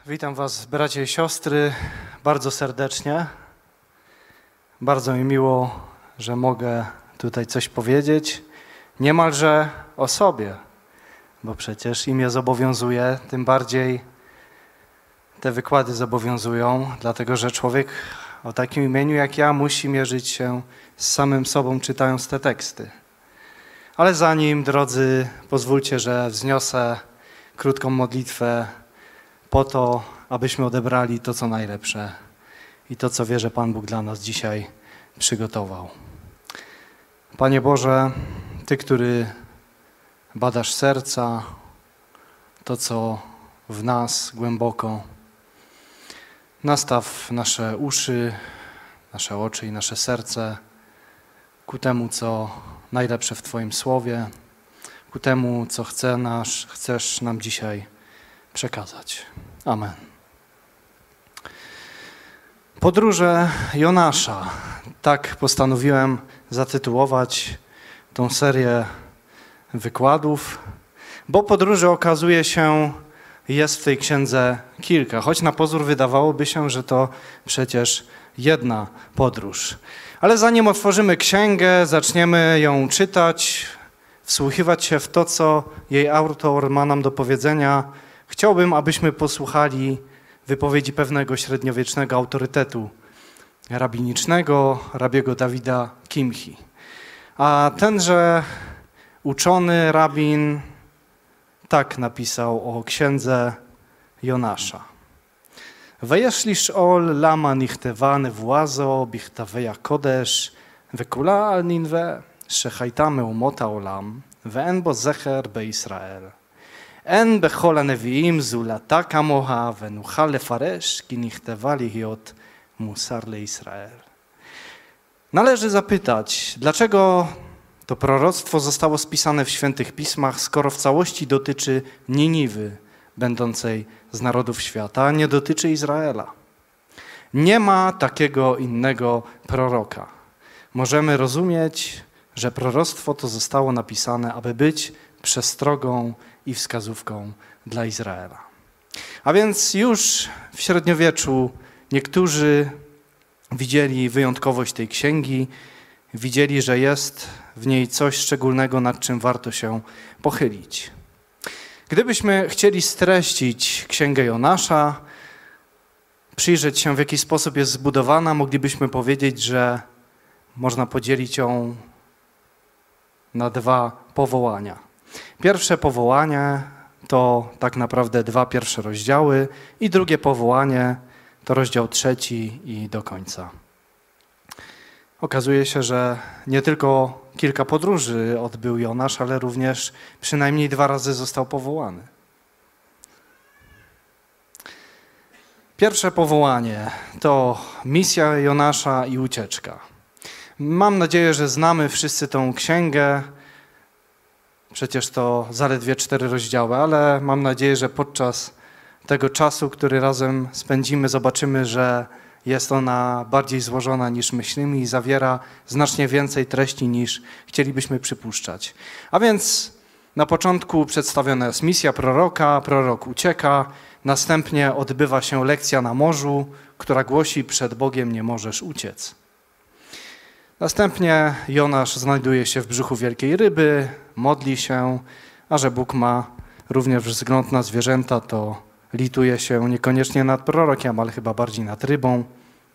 Witam Was, bracia i siostry, bardzo serdecznie. Bardzo mi miło, że mogę tutaj coś powiedzieć, niemalże o sobie, bo przecież imię zobowiązuje, tym bardziej te wykłady zobowiązują, dlatego że człowiek o takim imieniu jak ja musi mierzyć się z samym sobą, czytając te teksty. Ale zanim, drodzy, pozwólcie, że wzniosę krótką modlitwę po to, abyśmy odebrali to, co najlepsze i to, co wierzę Pan Bóg dla nas dzisiaj przygotował. Panie Boże, Ty, który badasz serca, to, co w nas głęboko, nastaw nasze uszy, nasze oczy i nasze serce ku temu, co najlepsze w Twoim Słowie, ku temu, co chcesz nam dzisiaj przekazać. Amen. Podróże Jonasza. Tak postanowiłem zatytułować tą serię wykładów, bo podróży okazuje się jest w tej księdze kilka, choć na pozór wydawałoby się, że to przecież jedna podróż. Ale zanim otworzymy księgę, zaczniemy ją czytać, wsłuchiwać się w to, co jej autor ma nam do powiedzenia, chciałbym, abyśmy posłuchali wypowiedzi pewnego średniowiecznego autorytetu rabinicznego, rabiego Dawida Kimchi. A tenże uczony rabin tak napisał o księdze Jonasza. Wejeszli szol lama nichtewa nevłazo bichtaveja kodesz wekula al ninwe szechajtamy umota olam ve'en bo zecher be Israel. En bechol הנביאים זולתה כמוה ונוכל לפרש כי נכתבה להיות מוסר לישראל. Należy zapytać, dlaczego to proroctwo zostało spisane w świętych pismach, skoro w całości dotyczy Niniwy, będącej z narodów świata, a nie dotyczy Izraela. Nie ma takiego innego proroka. Możemy rozumieć, że proroctwo to zostało napisane, aby być przestrogą i wskazówką dla Izraela. A więc już w średniowieczu niektórzy widzieli wyjątkowość tej księgi, widzieli, że jest w niej coś szczególnego, nad czym warto się pochylić. Gdybyśmy chcieli streścić księgę Jonasza, przyjrzeć się, w jaki sposób jest zbudowana, moglibyśmy powiedzieć, że można podzielić ją na dwa powołania. Pierwsze powołanie to tak naprawdę 2 pierwsze rozdziały i drugie powołanie to rozdział 3 i do końca. Okazuje się, że nie tylko kilka podróży odbył Jonasz, ale również przynajmniej 2 razy został powołany. Pierwsze powołanie to misja Jonasza i ucieczka. Mam nadzieję, że znamy wszyscy tą księgę. Przecież to zaledwie 4 rozdziały, ale mam nadzieję, że podczas tego czasu, który razem spędzimy, zobaczymy, że jest ona bardziej złożona niż myślimy i zawiera znacznie więcej treści niż chcielibyśmy przypuszczać. A więc na początku przedstawiona jest misja proroka, prorok ucieka, następnie odbywa się lekcja na morzu, która głosi: przed Bogiem nie możesz uciec. Następnie Jonasz znajduje się w brzuchu wielkiej ryby, modli się, a że Bóg ma również wzgląd na zwierzęta, to lituje się niekoniecznie nad prorokiem, ale chyba bardziej nad rybą.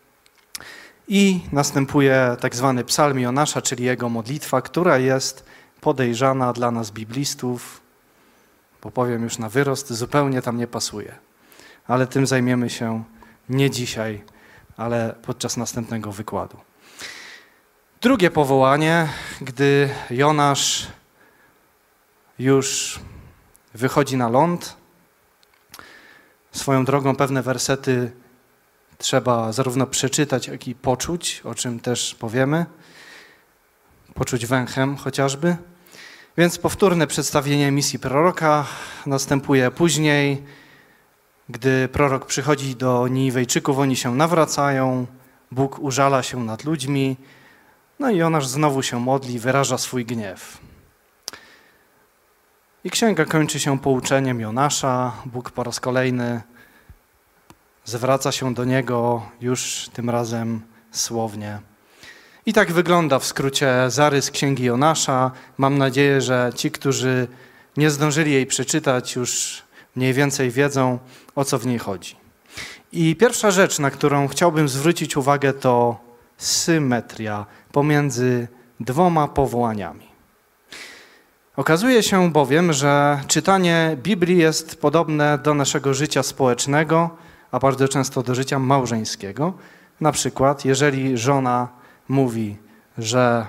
I następuje tak zwany psalm Jonasza, czyli jego modlitwa, która jest podejrzana dla nas biblistów, bo powiem już na wyrost, zupełnie tam nie pasuje. Ale tym zajmiemy się nie dzisiaj, ale podczas następnego wykładu. Drugie powołanie, gdy Jonasz już wychodzi na ląd. Swoją drogą pewne wersety trzeba zarówno przeczytać, jak i poczuć, o czym też powiemy. Poczuć węchem chociażby. Więc powtórne przedstawienie misji proroka następuje później, gdy prorok przychodzi do Niniwejczyków, oni się nawracają, Bóg użala się nad ludźmi, no i Jonasz znowu się modli, wyraża swój gniew. I księga kończy się pouczeniem Jonasza. Bóg po raz kolejny zwraca się do niego już tym razem słownie. I tak wygląda w skrócie zarys Księgi Jonasza. Mam nadzieję, że ci, którzy nie zdążyli jej przeczytać, już mniej więcej wiedzą, o co w niej chodzi. I pierwsza rzecz, na którą chciałbym zwrócić uwagę, to symetria pomiędzy dwoma powołaniami. Okazuje się bowiem, że czytanie Biblii jest podobne do naszego życia społecznego, a bardzo często do życia małżeńskiego. Na przykład, jeżeli żona mówi, że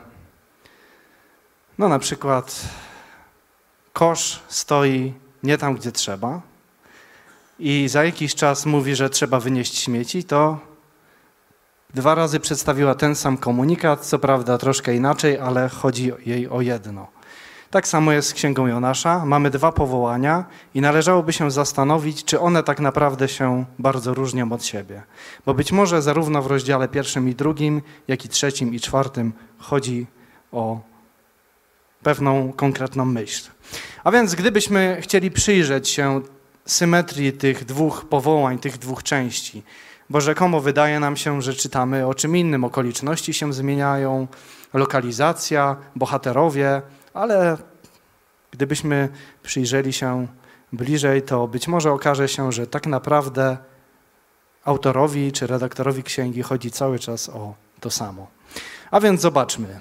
na przykład kosz stoi nie tam, gdzie trzeba i za jakiś czas mówi, że trzeba wynieść śmieci, to 2 razy przedstawiła ten sam komunikat, co prawda troszkę inaczej, ale chodzi jej o jedno. Tak samo jest z Księgą Jonasza. Mamy 2 powołania i należałoby się zastanowić, czy one tak naprawdę się bardzo różnią od siebie. Bo być może zarówno w rozdziale 1 i 2, jak i 3 i 4 chodzi o pewną konkretną myśl. A więc gdybyśmy chcieli przyjrzeć się symetrii tych 2 powołań, tych 2 części, bo rzekomo wydaje nam się, że czytamy o czym innym, okoliczności się zmieniają, lokalizacja, bohaterowie, ale gdybyśmy przyjrzeli się bliżej, to być może okaże się, że tak naprawdę autorowi czy redaktorowi księgi chodzi cały czas o to samo. A więc zobaczmy.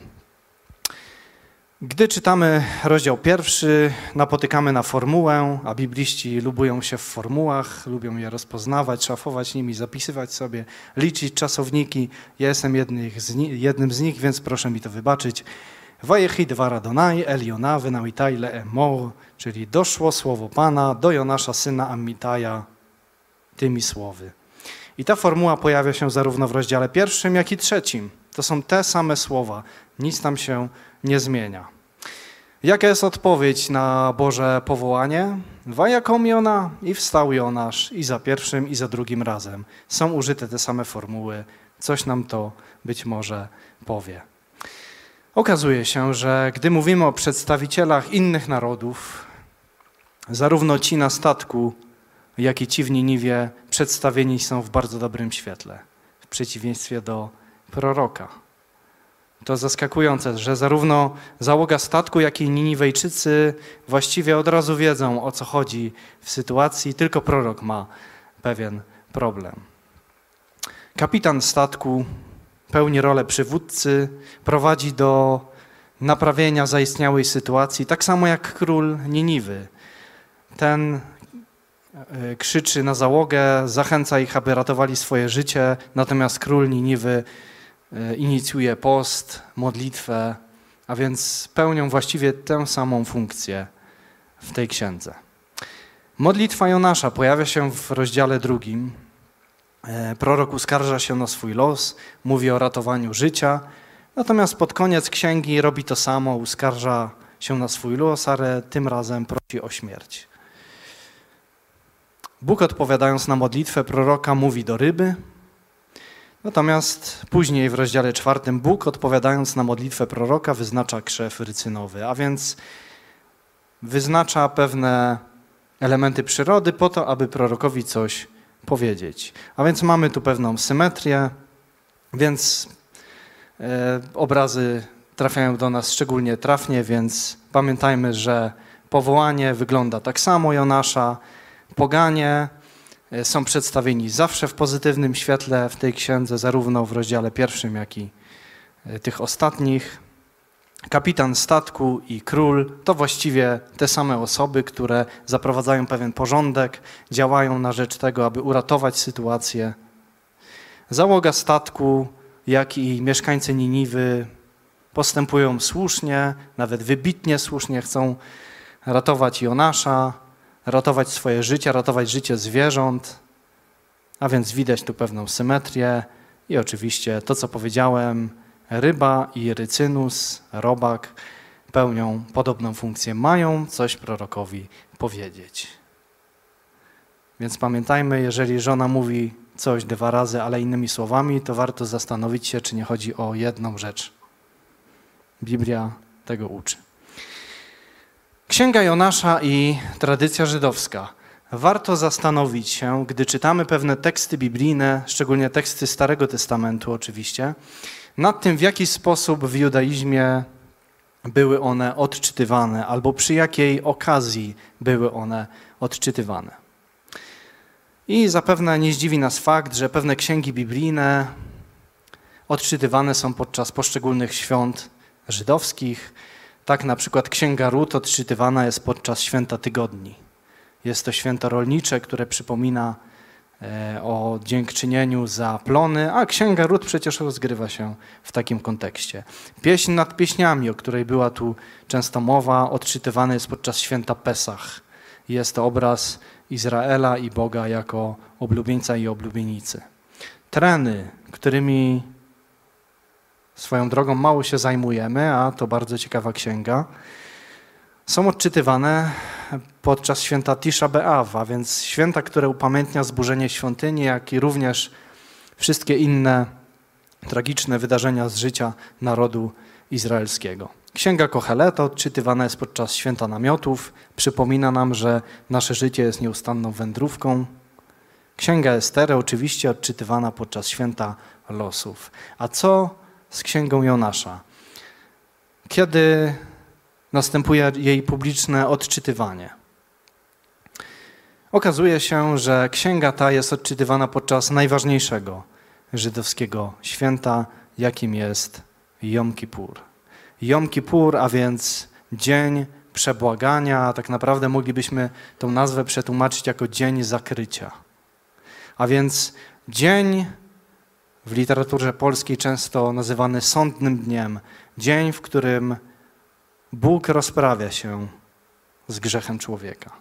Gdy czytamy rozdział 1, napotykamy na formułę, a bibliści lubują się w formułach, lubią je rozpoznawać, szafować nimi, zapisywać sobie, liczyć czasowniki. Ja jestem jednym z nich, więc proszę mi to wybaczyć. Vayechi dvar Adonai el Jona venamitai le'emor, czyli doszło słowo Pana do Jonasza, syna Ammitaja, tymi słowy. I ta formuła pojawia się zarówno w rozdziale 1, jak i 3. To są te same słowa, nic tam się nie zmienia. Jaka jest odpowiedź na Boże powołanie? Vayakom Jona i wstał Jonasz i za pierwszym i za drugim razem. Są użyte te same formuły, coś nam to być może powie. Okazuje się, że gdy mówimy o przedstawicielach innych narodów, zarówno ci na statku, jak i ci w Niniwie przedstawieni są w bardzo dobrym świetle, w przeciwieństwie do proroka. To zaskakujące, że zarówno załoga statku, jak i Niniwejczycy właściwie od razu wiedzą, o co chodzi w sytuacji, tylko prorok ma pewien problem. Kapitan statku pełni rolę przywódcy, prowadzi do naprawienia zaistniałej sytuacji, tak samo jak król Niniwy. Ten krzyczy na załogę, zachęca ich, aby ratowali swoje życie, natomiast król Niniwy inicjuje post, modlitwę, a więc pełnią właściwie tę samą funkcję w tej księdze. Modlitwa Jonasza pojawia się w rozdziale 2. Prorok uskarża się na swój los, mówi o ratowaniu życia, natomiast pod koniec księgi robi to samo, uskarża się na swój los, ale tym razem prosi o śmierć. Bóg, odpowiadając na modlitwę proroka, mówi do ryby, natomiast później w rozdziale 4 Bóg, odpowiadając na modlitwę proroka, wyznacza krzew rycynowy, a więc wyznacza pewne elementy przyrody po to, aby prorokowi coś powiedzieć. A więc mamy tu pewną symetrię, więc obrazy trafiają do nas szczególnie trafnie, więc pamiętajmy, że powołanie wygląda tak samo Jonasza. Poganie są przedstawieni zawsze w pozytywnym świetle w tej księdze, zarówno w rozdziale 1, jak i tych ostatnich. Kapitan statku i król to właściwie te same osoby, które zaprowadzają pewien porządek, działają na rzecz tego, aby uratować sytuację. Załoga statku, jak i mieszkańcy Niniwy postępują słusznie, nawet wybitnie słusznie, chcą ratować Jonasza, ratować swoje życie, ratować życie zwierząt, a więc widać tu pewną symetrię i oczywiście to, co powiedziałem, ryba i rycynus, robak pełnią podobną funkcję, mają coś prorokowi powiedzieć. Więc pamiętajmy, jeżeli żona mówi coś 2 razy, ale innymi słowami, to warto zastanowić się, czy nie chodzi o jedną rzecz. Biblia tego uczy. Księga Jonasza i tradycja żydowska. warto zastanowić się, gdy czytamy pewne teksty biblijne, szczególnie teksty Starego Testamentu oczywiście, nad tym, w jaki sposób w judaizmie były one odczytywane, albo przy jakiej okazji były one odczytywane. I zapewne nie zdziwi nas fakt, że pewne księgi biblijne odczytywane są podczas poszczególnych świąt żydowskich. Tak na przykład Księga Rut odczytywana jest podczas święta tygodni. Jest to święto rolnicze, które przypomina o dziękczynieniu za plony, a Księga Rut przecież rozgrywa się w takim kontekście. Pieśń nad pieśniami, o której była tu często mowa, odczytywana jest podczas święta Pesach. Jest to obraz Izraela i Boga jako oblubieńca i oblubienicy. Treny, którymi swoją drogą mało się zajmujemy, a to bardzo ciekawa księga, są odczytywane podczas święta Tisza B'Av, a więc święta, które upamiętnia zburzenie świątyni, jak i również wszystkie inne tragiczne wydarzenia z życia narodu izraelskiego. Księga Kocheleta odczytywana jest podczas święta namiotów, przypomina nam, że nasze życie jest nieustanną wędrówką. Księga Estery oczywiście odczytywana podczas święta losów. A co z Księgą Jonasza? Kiedy następuje jej publiczne odczytywanie? Okazuje się, że księga ta jest odczytywana podczas najważniejszego żydowskiego święta, jakim jest Jom Kippur. Jom Kippur, a więc dzień przebłagania, a tak naprawdę moglibyśmy tą nazwę przetłumaczyć jako dzień zakrycia. A więc dzień w literaturze polskiej często nazywany sądnym dniem, dzień, w którym Bóg rozprawia się z grzechem człowieka.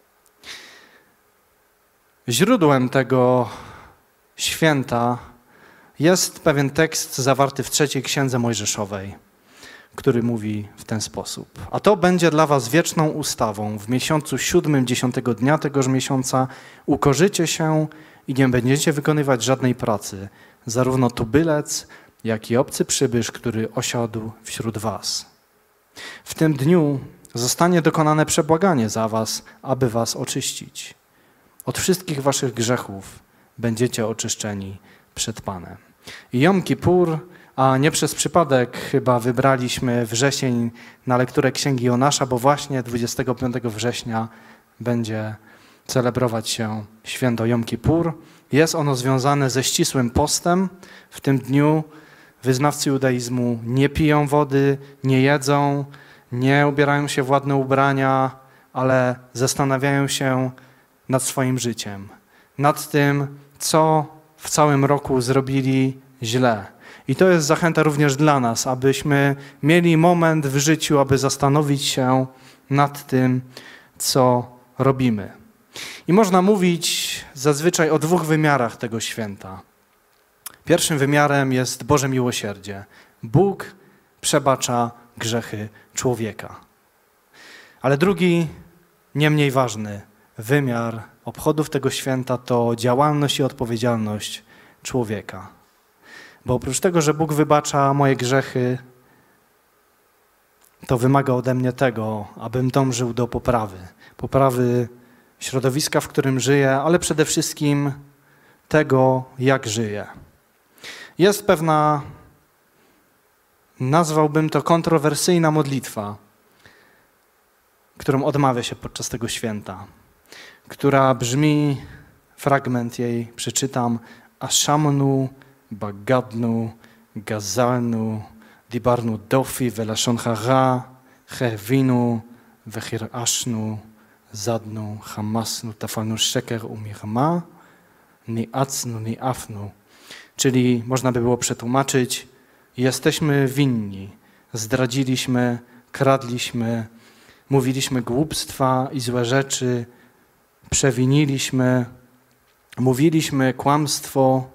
Źródłem tego święta jest pewien tekst zawarty w 3 Księdze Mojżeszowej, który mówi w ten sposób. A to będzie dla was wieczną ustawą. W miesiącu 7, 10 dnia tegoż miesiąca ukorzycie się i nie będziecie wykonywać żadnej pracy, zarówno tubylec, jak i obcy przybysz, który osiadł wśród was. W tym dniu zostanie dokonane przebłaganie za was, aby was oczyścić. Od wszystkich waszych grzechów będziecie oczyszczeni przed Panem. Jom Kippur, a nie przez przypadek chyba wybraliśmy wrzesień na lekturę Księgi Jonasza, bo właśnie 25 września będzie celebrować się święto Jom Kippur. Jest ono związane ze ścisłym postem. W tym dniu wyznawcy judaizmu nie piją wody, nie jedzą, nie ubierają się w ładne ubrania, ale zastanawiają się nad swoim życiem, nad tym, co w całym roku zrobili źle. I to jest zachęta również dla nas, abyśmy mieli moment w życiu, aby zastanowić się nad tym, co robimy. I można mówić zazwyczaj o 2 wymiarach tego święta. Pierwszym wymiarem jest Boże miłosierdzie. Bóg przebacza grzechy człowieka. Ale drugi, nie mniej ważny wymiar obchodów tego święta to działalność i odpowiedzialność człowieka. Bo oprócz tego, że Bóg wybacza moje grzechy, to wymaga ode mnie tego, abym dążył do poprawy środowiska, w którym żyję, ale przede wszystkim tego, jak żyję. Jest pewna, nazwałbym to kontrowersyjna modlitwa, którą odmawia się podczas tego święta, która brzmi, fragment jej przeczytam, Ashamnu, Bagadnu, Gazalnu, Dibarnu Dofi, Velashon Hara, Chewinu, Vechirashnu, Zadnu, Hamasnu, Tafalnu Sheker Umirma, Niacnu, Niafnu. Czyli można by było przetłumaczyć, jesteśmy winni, zdradziliśmy, kradliśmy, mówiliśmy głupstwa i złe rzeczy, przewiniliśmy, mówiliśmy kłamstwo,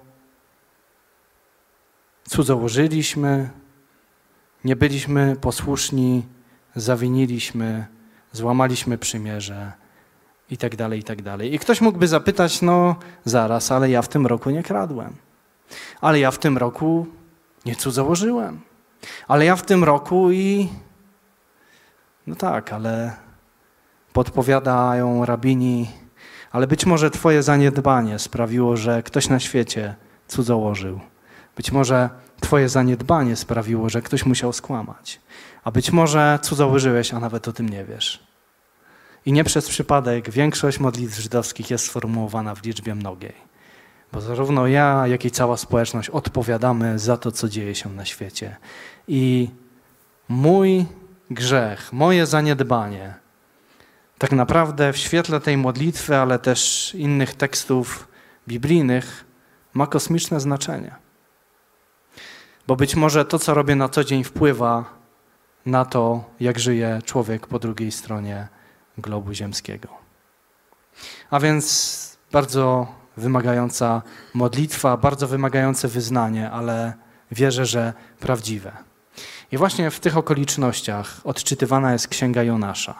cudzołożyliśmy, nie byliśmy posłuszni, zawiniliśmy, złamaliśmy przymierze i tak dalej, i tak dalej. I ktoś mógłby zapytać, no zaraz, ale ja w tym roku nie kradłem. Ale ja w tym roku nie cudzołożyłem. Ale ja w tym roku i... No tak, ale podpowiadają rabini, ale być może twoje zaniedbanie sprawiło, że ktoś na świecie cudzołożył. Być może twoje zaniedbanie sprawiło, że ktoś musiał skłamać. A być może cudzołożyłeś, a nawet o tym nie wiesz. I nie przez przypadek większość modlitw żydowskich jest sformułowana w liczbie mnogiej. Bo zarówno ja, jak i cała społeczność odpowiadamy za to, co dzieje się na świecie. I mój grzech, moje zaniedbanie, tak naprawdę w świetle tej modlitwy, ale też innych tekstów biblijnych, ma kosmiczne znaczenie. Bo być może to, co robię na co dzień, wpływa na to, jak żyje człowiek po drugiej stronie globu ziemskiego. A więc bardzo wymagająca modlitwa, bardzo wymagające wyznanie, ale wierzę, że prawdziwe. I właśnie w tych okolicznościach odczytywana jest Księga Jonasza.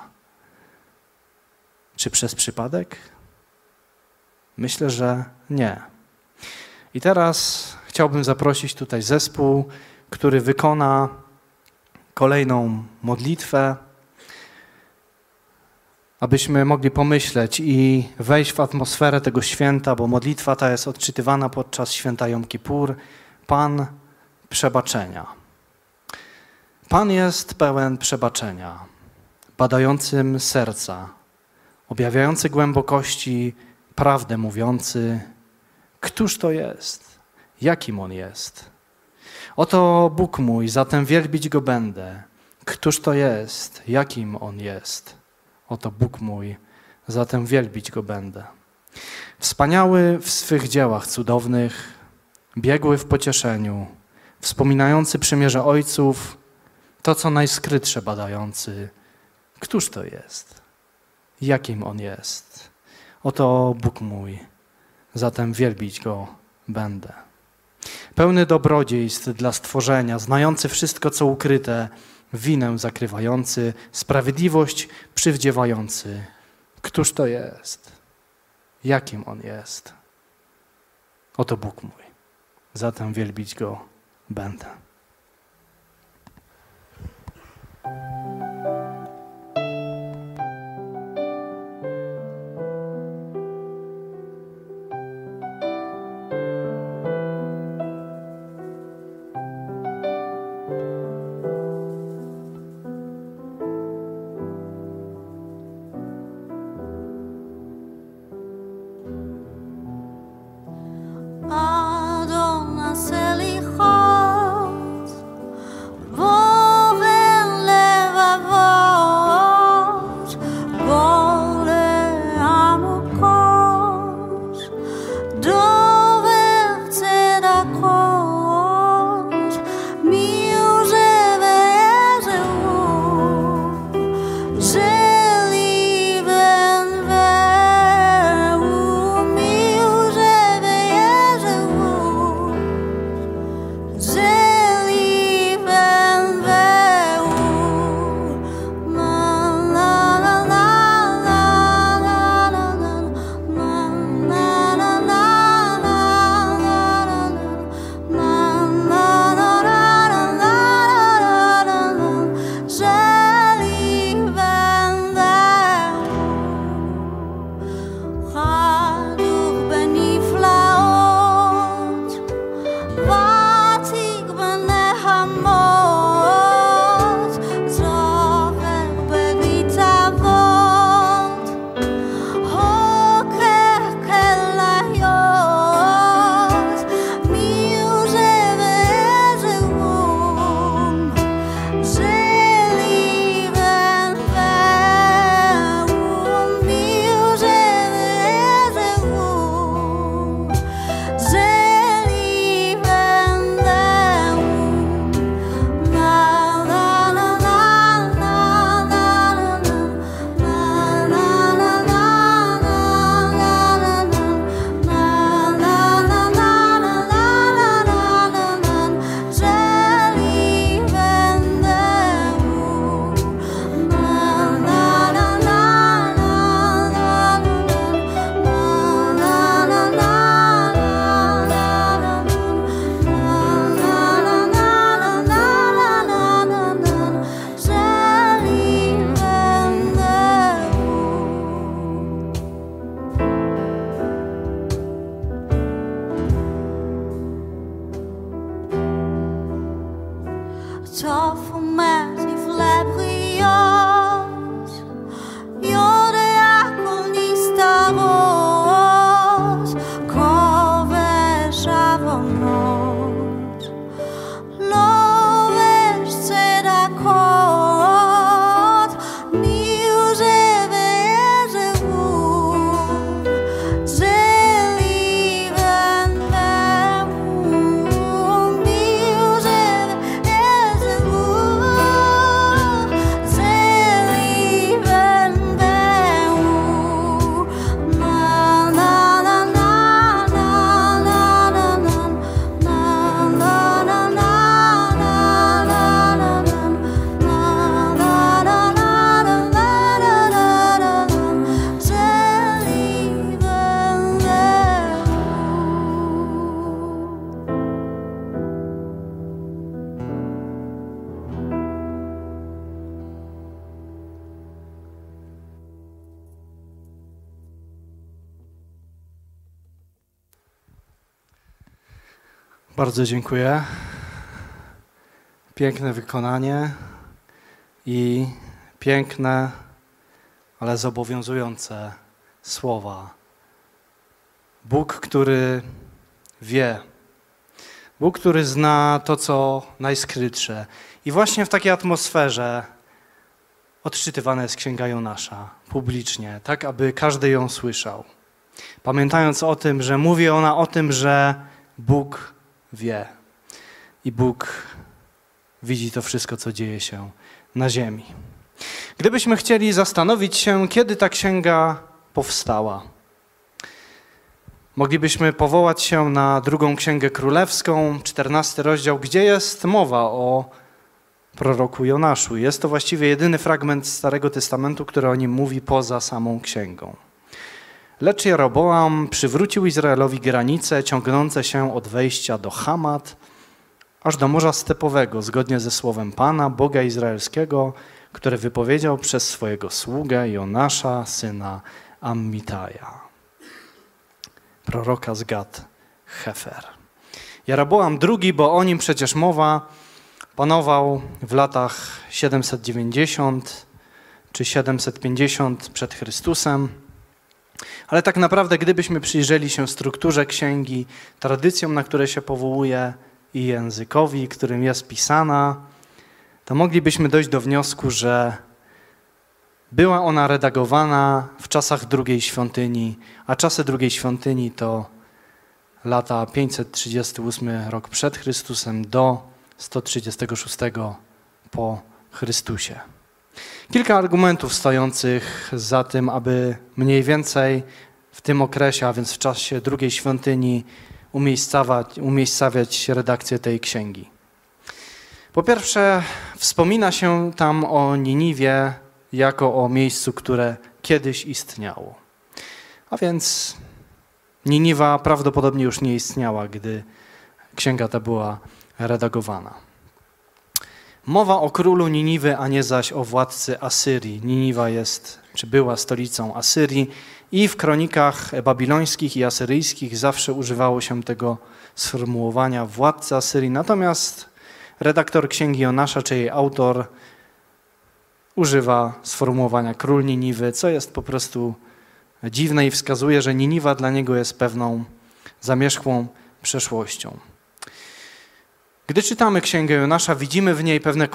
Czy przez przypadek? Myślę, że nie. I teraz chciałbym zaprosić tutaj zespół, który wykona kolejną modlitwę, abyśmy mogli pomyśleć i wejść w atmosferę tego święta, bo modlitwa ta jest odczytywana podczas święta Jom Kippur. Pan przebaczenia. Pan jest pełen przebaczenia, badającym serca, objawiający głębokości, prawdę mówiący. Któż to jest? Jakim On jest? Oto Bóg mój, zatem wielbić Go będę. Któż to jest? Jakim On jest? Oto Bóg mój, zatem wielbić Go będę. Wspaniały w swych dziełach cudownych, biegły w pocieszeniu, wspominający przymierze ojców, to co najskrytsze badający. Któż to jest? Jakim On jest? Oto Bóg mój, zatem wielbić Go będę. Pełny dobrodziejstw dla stworzenia, znający wszystko, co ukryte, winę zakrywający, sprawiedliwość przywdziewający. Któż to jest? Jakim On jest? Oto Bóg mój, zatem wielbić Go będę. Adonai Selicha Bardzo dziękuję. Piękne wykonanie i piękne, ale zobowiązujące słowa. Bóg, który wie. Bóg, który zna to, co najskrytsze. I właśnie w takiej atmosferze odczytywana jest Księga Jonasza publicznie, tak aby każdy ją słyszał. Pamiętając o tym, że mówi ona o tym, że Bóg wie i Bóg widzi to wszystko, co dzieje się na ziemi. Gdybyśmy chcieli zastanowić się, kiedy ta księga powstała, moglibyśmy powołać się na 2 Księgę Królewską, 14 rozdział, gdzie jest mowa o proroku Jonaszu. Jest to właściwie jedyny fragment Starego Testamentu, który o nim mówi poza samą księgą. Lecz Jeroboam przywrócił Izraelowi granice ciągnące się od wejścia do Hamat, aż do Morza Stepowego, zgodnie ze słowem Pana, Boga Izraelskiego, które wypowiedział przez swojego sługę Jonasza, syna Ammitaja, proroka z Gad Hefer. Jeroboam II, bo o nim przecież mowa, panował w latach 790 czy 750 przed Chrystusem. Ale tak naprawdę, gdybyśmy przyjrzeli się strukturze księgi, tradycjom, na które się powołuje i językowi, którym jest pisana, to moglibyśmy dojść do wniosku, że była ona redagowana w czasach II świątyni, a czasy II świątyni to lata 538 rok przed Chrystusem do 136 po Chrystusie. Kilka argumentów stojących za tym, aby mniej więcej w tym okresie, a więc w czasie II świątyni, umiejscawiać redakcję tej księgi. Po pierwsze, wspomina się tam o Niniwie jako o miejscu, które kiedyś istniało. A więc Niniwa prawdopodobnie już nie istniała, gdy księga ta była redagowana. Mowa o królu Niniwy, a nie zaś o władcy Asyrii. Niniwa jest, czy była stolicą Asyrii i w kronikach babilońskich i asyryjskich zawsze używało się tego sformułowania władca Asyrii. Natomiast redaktor Księgi Jonasza, czy jej autor, używa sformułowania król Niniwy, co jest po prostu dziwne i wskazuje, że Niniwa dla niego jest pewną zamierzchłą przeszłością. Gdy czytamy Księgę Jonasza, widzimy w niej pewną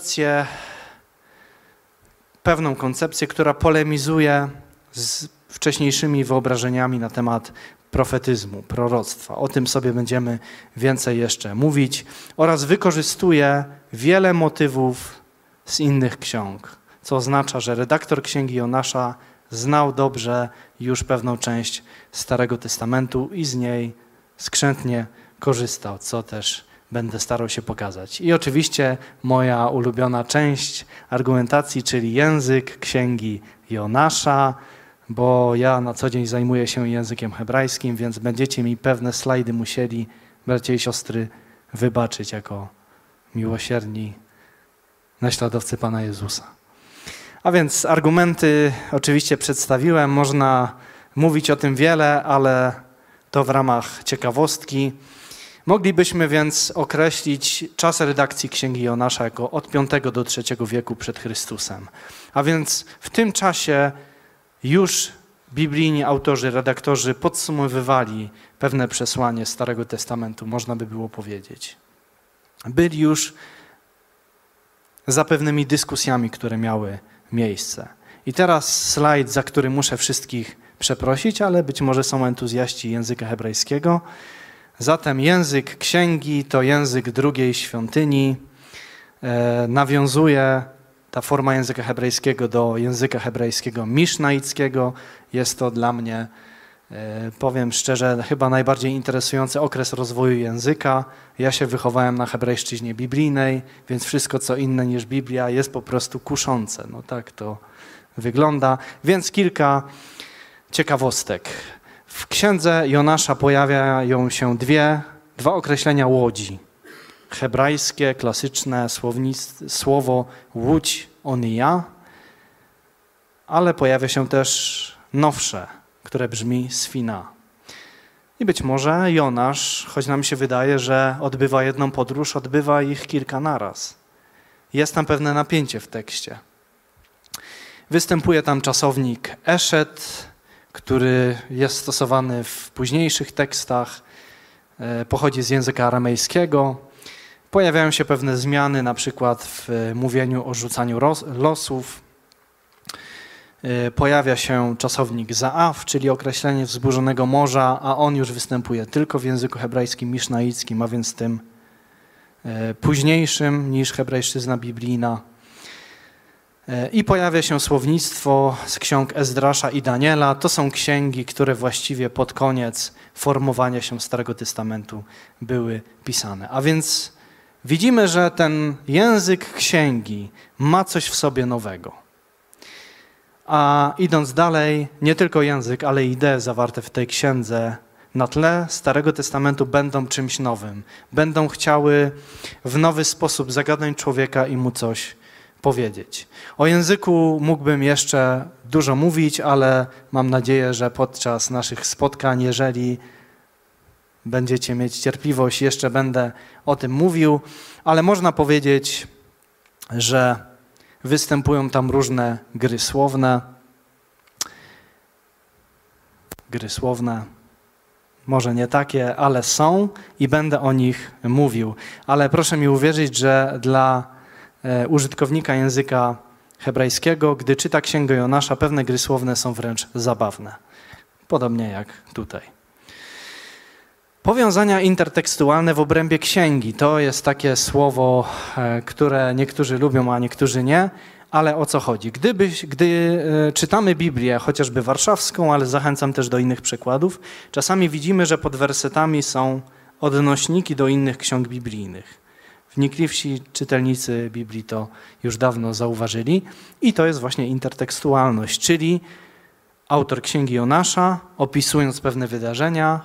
koncepcję, która polemizuje z wcześniejszymi wyobrażeniami na temat profetyzmu, proroctwa. O tym sobie będziemy więcej jeszcze mówić oraz wykorzystuje wiele motywów z innych ksiąg, co oznacza, że redaktor Księgi Jonasza znał dobrze już pewną część Starego Testamentu i z niej skrzętnie korzystał, co też będę starał się pokazać. I oczywiście moja ulubiona część argumentacji, czyli język Księgi Jonasza, bo ja na co dzień zajmuję się językiem hebrajskim, więc będziecie mi pewne slajdy musieli, bracia i siostry, wybaczyć jako miłosierni naśladowcy Pana Jezusa. A więc argumenty oczywiście przedstawiłem, można mówić o tym wiele, ale to w ramach ciekawostki. Moglibyśmy więc określić czas redakcji Księgi Jonasza jako od V do III wieku przed Chrystusem. A więc w tym czasie już biblijni autorzy, redaktorzy podsumowywali pewne przesłanie Starego Testamentu, można by było powiedzieć. Byli już za pewnymi dyskusjami, które miały miejsce. I teraz slajd, za który muszę wszystkich przeprosić, ale być może są entuzjaści języka hebrajskiego. Zatem język księgi to język II świątyni. Nawiązuje ta forma języka hebrajskiego do języka hebrajskiego misznaickiego. Jest to dla mnie, powiem szczerze, chyba najbardziej interesujący okres rozwoju języka. Ja się wychowałem na hebrajszczyźnie biblijnej, więc wszystko co inne niż Biblia jest po prostu kuszące. No tak to wygląda. Więc kilka ciekawostek. W księdze Jonasza pojawiają się dwa określenia łodzi. Hebrajskie, klasyczne słowo łódź, onija, ale pojawia się też nowsze, które brzmi sfina. I być może Jonasz, choć nam się wydaje, że odbywa jedną podróż, odbywa ich kilka naraz. Jest tam pewne napięcie w tekście. Występuje tam czasownik eshet, który jest stosowany w późniejszych tekstach, pochodzi z języka aramejskiego. Pojawiają się pewne zmiany, na przykład w mówieniu o rzucaniu losów. Pojawia się czasownik za'af, czyli określenie wzburzonego morza, a on już występuje tylko w języku hebrajskim misznaickim, a więc tym późniejszym niż hebrajszczyzna biblijna. I pojawia się słownictwo z ksiąg Ezdrasza i Daniela. To są księgi, które właściwie pod koniec formowania się Starego Testamentu były pisane. A więc widzimy, że ten język księgi ma coś w sobie nowego. A idąc dalej, nie tylko język, ale idee zawarte w tej księdze na tle Starego Testamentu będą czymś nowym. Będą chciały w nowy sposób zagadnąć człowieka i mu coś powiedzieć. O języku mógłbym jeszcze dużo mówić, ale mam nadzieję, że podczas naszych spotkań, jeżeli będziecie mieć cierpliwość, jeszcze będę o tym mówił, ale można powiedzieć, że występują tam różne gry słowne. Może nie takie, ale są i będę o nich mówił. Ale proszę mi uwierzyć, że dla użytkownika języka hebrajskiego, gdy czyta Księgę Jonasza, pewne gry słowne są wręcz zabawne. Podobnie jak tutaj. Powiązania intertekstualne w obrębie księgi. To jest takie słowo, które niektórzy lubią, a niektórzy nie. Ale o co chodzi? Gdy czytamy Biblię, chociażby warszawską, ale zachęcam też do innych przykładów, czasami widzimy, że pod wersetami są odnośniki do innych ksiąg biblijnych. Wnikliwsi czytelnicy Biblii to już dawno zauważyli. I to jest właśnie intertekstualność, czyli autor Księgi Jonasza, opisując pewne wydarzenia,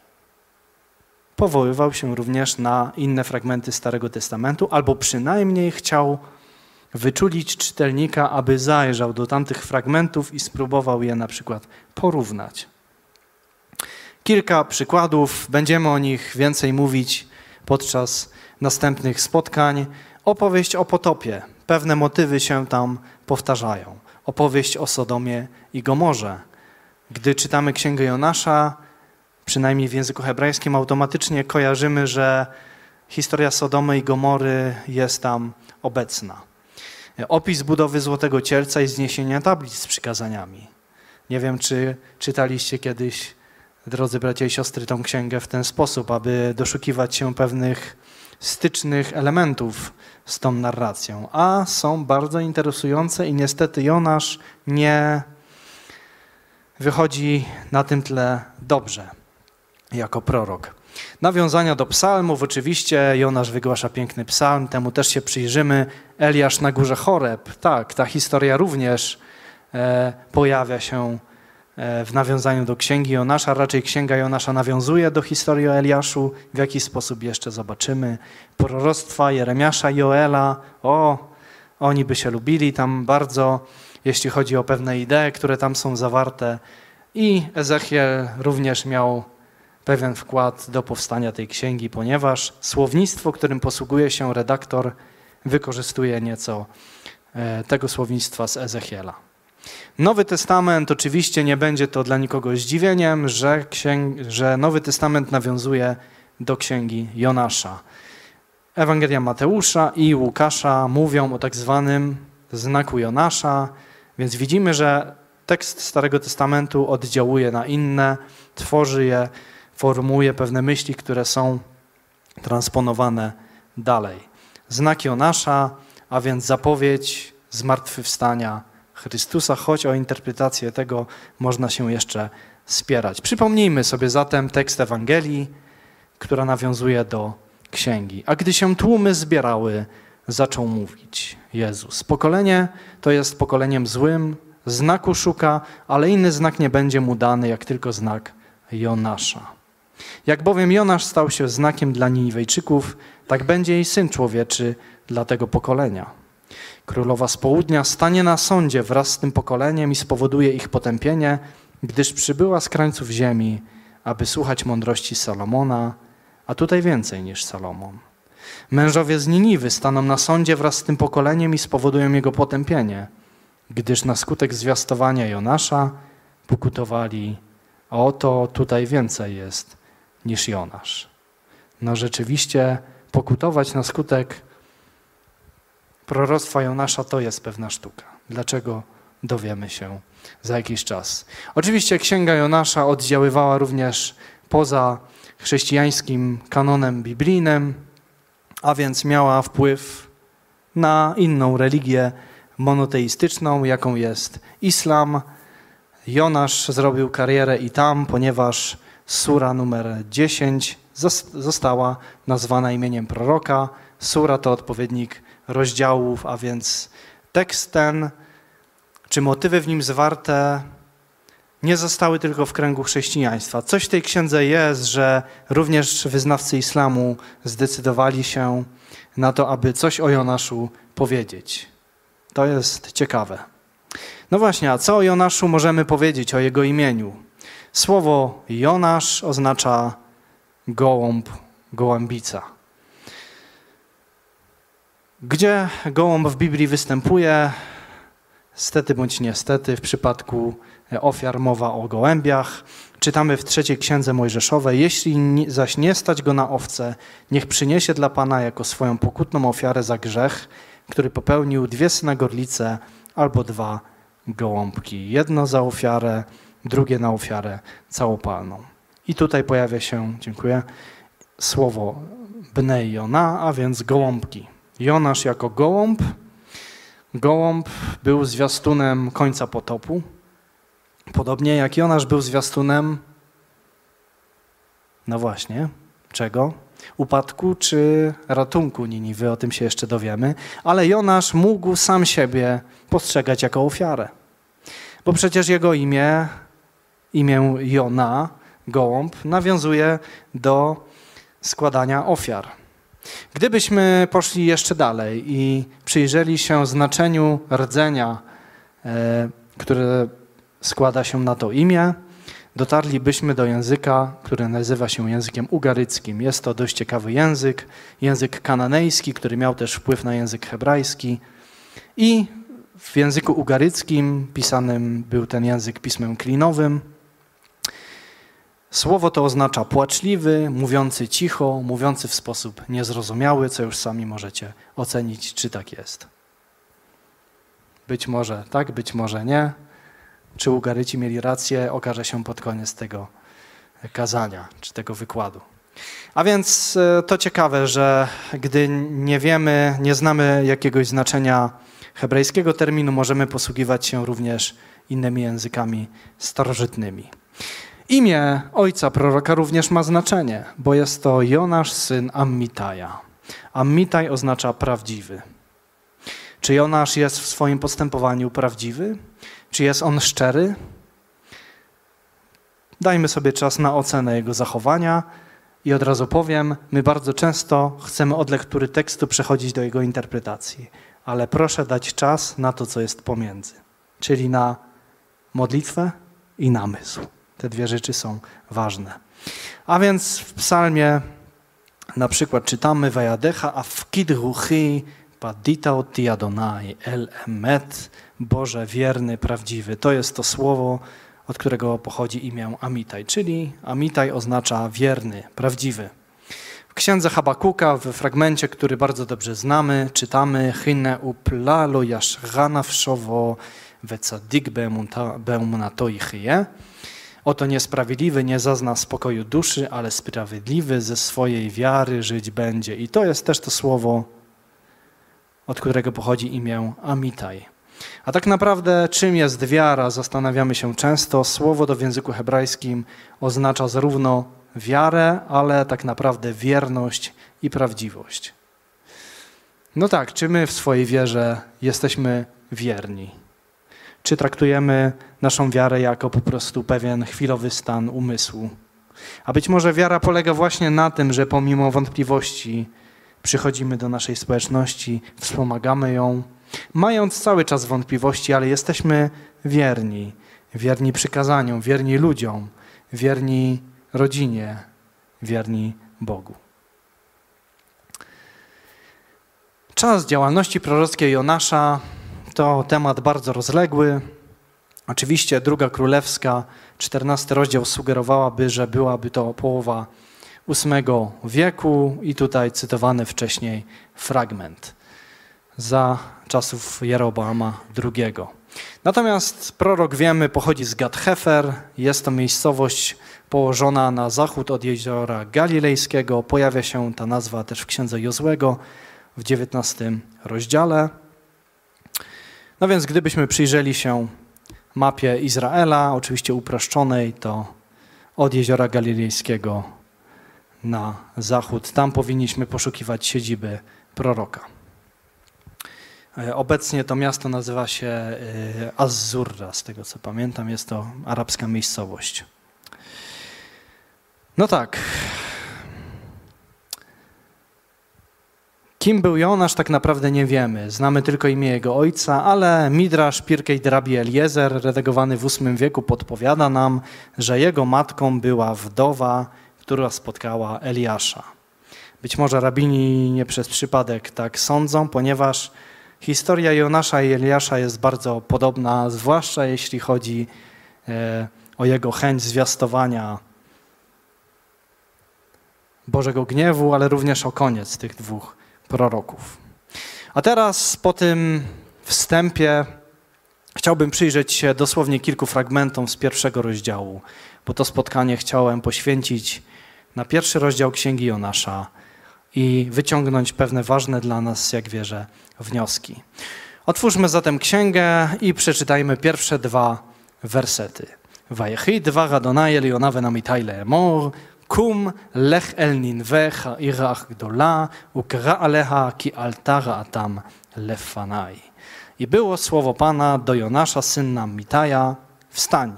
powoływał się również na inne fragmenty Starego Testamentu, albo przynajmniej chciał wyczulić czytelnika, aby zajrzał do tamtych fragmentów i spróbował je na przykład porównać. Kilka przykładów, będziemy o nich więcej mówić podczas następnych spotkań. Opowieść o potopie. Pewne motywy się tam powtarzają. Opowieść o Sodomie i Gomorze. Gdy czytamy Księgę Jonasza, przynajmniej w języku hebrajskim, automatycznie kojarzymy, że historia Sodomy i Gomory jest tam obecna. Opis budowy Złotego Cielca i zniesienia tablic z przykazaniami. Nie wiem, czy czytaliście kiedyś, drodzy bracia i siostry, tą księgę w ten sposób, aby doszukiwać się pewnych stycznych elementów z tą narracją. A są bardzo interesujące i niestety Jonasz nie wychodzi na tym tle dobrze jako prorok. Nawiązania do psalmów, oczywiście Jonasz wygłasza piękny psalm, temu też się przyjrzymy. Eliasz na górze Choreb, tak, ta historia również pojawia się w nawiązaniu do Księgi Jonasza. Raczej Księga Jonasza nawiązuje do historii o Eliaszu. W jaki sposób jeszcze zobaczymy. Proroctwa Jeremiasza i Joela. Oni by się lubili tam bardzo, jeśli chodzi o pewne idee, które tam są zawarte. I Ezechiel również miał pewien wkład do powstania tej księgi, ponieważ słownictwo, którym posługuje się redaktor, wykorzystuje nieco tego słownictwa z Ezechiela. Nowy Testament, oczywiście nie będzie to dla nikogo zdziwieniem, że Nowy Testament nawiązuje do Księgi Jonasza. Ewangelia Mateusza i Łukasza mówią o tak zwanym znaku Jonasza, więc widzimy, że tekst Starego Testamentu oddziałuje na inne, tworzy je, formuje pewne myśli, które są transponowane dalej. Znak Jonasza, a więc zapowiedź zmartwychwstania Chrystusa, choć o interpretację tego można się jeszcze spierać. Przypomnijmy sobie zatem tekst Ewangelii, która nawiązuje do księgi. A gdy się tłumy zbierały, zaczął mówić Jezus. Pokolenie to jest pokoleniem złym, znaku szuka, ale inny znak nie będzie mu dany, jak tylko znak Jonasza. Jak bowiem Jonasz stał się znakiem dla Niniwejczyków, tak będzie i Syn Człowieczy dla tego pokolenia. Królowa z południa stanie na sądzie wraz z tym pokoleniem i spowoduje ich potępienie, gdyż przybyła z krańców ziemi, aby słuchać mądrości Salomona, a tutaj więcej niż Salomon. Mężowie z Niniwy staną na sądzie wraz z tym pokoleniem i spowodują jego potępienie, gdyż na skutek zwiastowania Jonasza pokutowali, a oto tutaj więcej jest niż Jonasz. No rzeczywiście pokutować na skutek proroctwa Jonasza to jest pewna sztuka. Dlaczego? Dowiemy się za jakiś czas. Oczywiście księga Jonasza oddziaływała również poza chrześcijańskim kanonem biblijnym, a więc miała wpływ na inną religię monoteistyczną, jaką jest islam. Jonasz zrobił karierę i tam, ponieważ sura numer 10 została nazwana imieniem proroka. Sura to odpowiednik rozdziałów, a więc tekst ten, czy motywy w nim zawarte nie zostały tylko w kręgu chrześcijaństwa. Coś w tej księdze jest, że również wyznawcy islamu zdecydowali się na to, aby coś o Jonaszu powiedzieć. To jest ciekawe. No właśnie, a co o Jonaszu możemy powiedzieć, o jego imieniu? Słowo Jonasz oznacza gołąb, gołębica. Gdzie gołąb w Biblii występuje? Stety bądź niestety, w przypadku ofiar mowa o gołębiach. Czytamy w 3 księdze Mojżeszowej: jeśli zaś nie stać go na owce, niech przyniesie dla Pana jako swoją pokutną ofiarę za grzech, który popełnił 2 synagorlice albo 2 gołąbki. Jedno za ofiarę, drugie na ofiarę całopalną. I tutaj pojawia się, dziękuję, słowo bnei Jona, a więc gołąbki. Jonasz jako gołąb. Gołąb był zwiastunem końca potopu. Podobnie jak Jonasz był zwiastunem, no właśnie, czego? Upadku czy ratunku Niniwy, o tym się jeszcze dowiemy. Ale Jonasz mógł sam siebie postrzegać jako ofiarę. Bo przecież jego imię Jona, gołąb, nawiązuje do składania ofiar. Gdybyśmy poszli jeszcze dalej i przyjrzeli się znaczeniu rdzenia, które składa się na to imię, dotarlibyśmy do języka, który nazywa się językiem ugaryckim. Jest to dość ciekawy język, język kananejski, który miał też wpływ na język hebrajski. I w języku ugaryckim pisanym był ten język pismem klinowym. Słowo to oznacza płaczliwy, mówiący cicho, mówiący w sposób niezrozumiały, co już sami możecie ocenić, czy tak jest. Być może tak, być może nie. Czy Ugaryci mieli rację, okaże się pod koniec tego kazania, czy tego wykładu. A więc to ciekawe, że gdy nie znamy jakiegoś znaczenia hebrajskiego terminu, możemy posługiwać się również innymi językami starożytnymi. Imię ojca proroka również ma znaczenie, bo jest to Jonasz, syn Ammitaja. Ammitaj oznacza prawdziwy. Czy Jonasz jest w swoim postępowaniu prawdziwy? Czy jest on szczery? Dajmy sobie czas na ocenę jego zachowania i od razu powiem, my bardzo często chcemy od lektury tekstu przechodzić do jego interpretacji, ale proszę dać czas na to, co jest pomiędzy, czyli na modlitwę i namysł. Te 2 rzeczy są ważne. A więc w psalmie na przykład czytamy Vajadecha afkid ruchi padita oti Adonai el emet, Boże wierny, prawdziwy. To jest to słowo, od którego pochodzi imię Amitaj, czyli Amitaj oznacza wierny, prawdziwy. W księdze Habakuka, w fragmencie, który bardzo dobrze znamy, czytamy Hine upla lo yashghana wszowo vecadik be'emunato yichyje. Oto niesprawiedliwy nie zazna spokoju duszy, ale sprawiedliwy ze swojej wiary żyć będzie. I to jest też to słowo, od którego pochodzi imię Amitaj. A tak naprawdę czym jest wiara, zastanawiamy się często. Słowo to w języku hebrajskim oznacza zarówno wiarę, ale tak naprawdę wierność i prawdziwość. No tak, czy my w swojej wierze jesteśmy wierni? Czy traktujemy naszą wiarę jako po prostu pewien chwilowy stan umysłu? A być może wiara polega właśnie na tym, że pomimo wątpliwości przychodzimy do naszej społeczności, wspomagamy ją, mając cały czas wątpliwości, ale jesteśmy wierni. Wierni przykazaniom, wierni ludziom, wierni rodzinie wierni Bogu. Czas działalności prorockiej Jonasza to temat bardzo rozległy. Oczywiście Druga Królewska, 14 rozdział sugerowałaby, że byłaby to połowa VIII wieku i tutaj cytowany wcześniej fragment za czasów Jeroboama II. Natomiast prorok, wiemy, pochodzi z Gad-Hefer. Jest to miejscowość położona na zachód od Jeziora Galilejskiego. Pojawia się ta nazwa też w Księdze Jozłego w 19 rozdziale. No więc gdybyśmy przyjrzeli się mapie Izraela, oczywiście uproszczonej, to od Jeziora Galilejskiego na zachód, tam powinniśmy poszukiwać siedziby proroka. Obecnie to miasto nazywa się Az-Zurra, z tego co pamiętam, jest to arabska miejscowość. No tak. Kim był Jonasz, tak naprawdę nie wiemy. Znamy tylko imię jego ojca, ale Midrasz Pirkei Rabbi Eliezer, redagowany w VIII wieku, podpowiada nam, że jego matką była wdowa, która spotkała Eliasza. Być może rabini nie przez przypadek tak sądzą, ponieważ historia Jonasza i Eliasza jest bardzo podobna, zwłaszcza jeśli chodzi o jego chęć zwiastowania Bożego gniewu, ale również o koniec tych dwóch proroków. A teraz po tym wstępie chciałbym przyjrzeć się dosłownie kilku fragmentom z pierwszego rozdziału, bo to spotkanie chciałem poświęcić na pierwszy rozdział Księgi Jonasza i wyciągnąć pewne ważne dla nas, jak wierzę, wnioski. Otwórzmy zatem księgę i przeczytajmy pierwsze dwa wersety. Vayechi dvar Adonai el Yonah v'namitai le'emor, kum lech el Ninve ha'ira gdola ukra aleha ki alta ra'atam lefanai. I było słowo Pana do Jonasza, syna Mitaja, wstań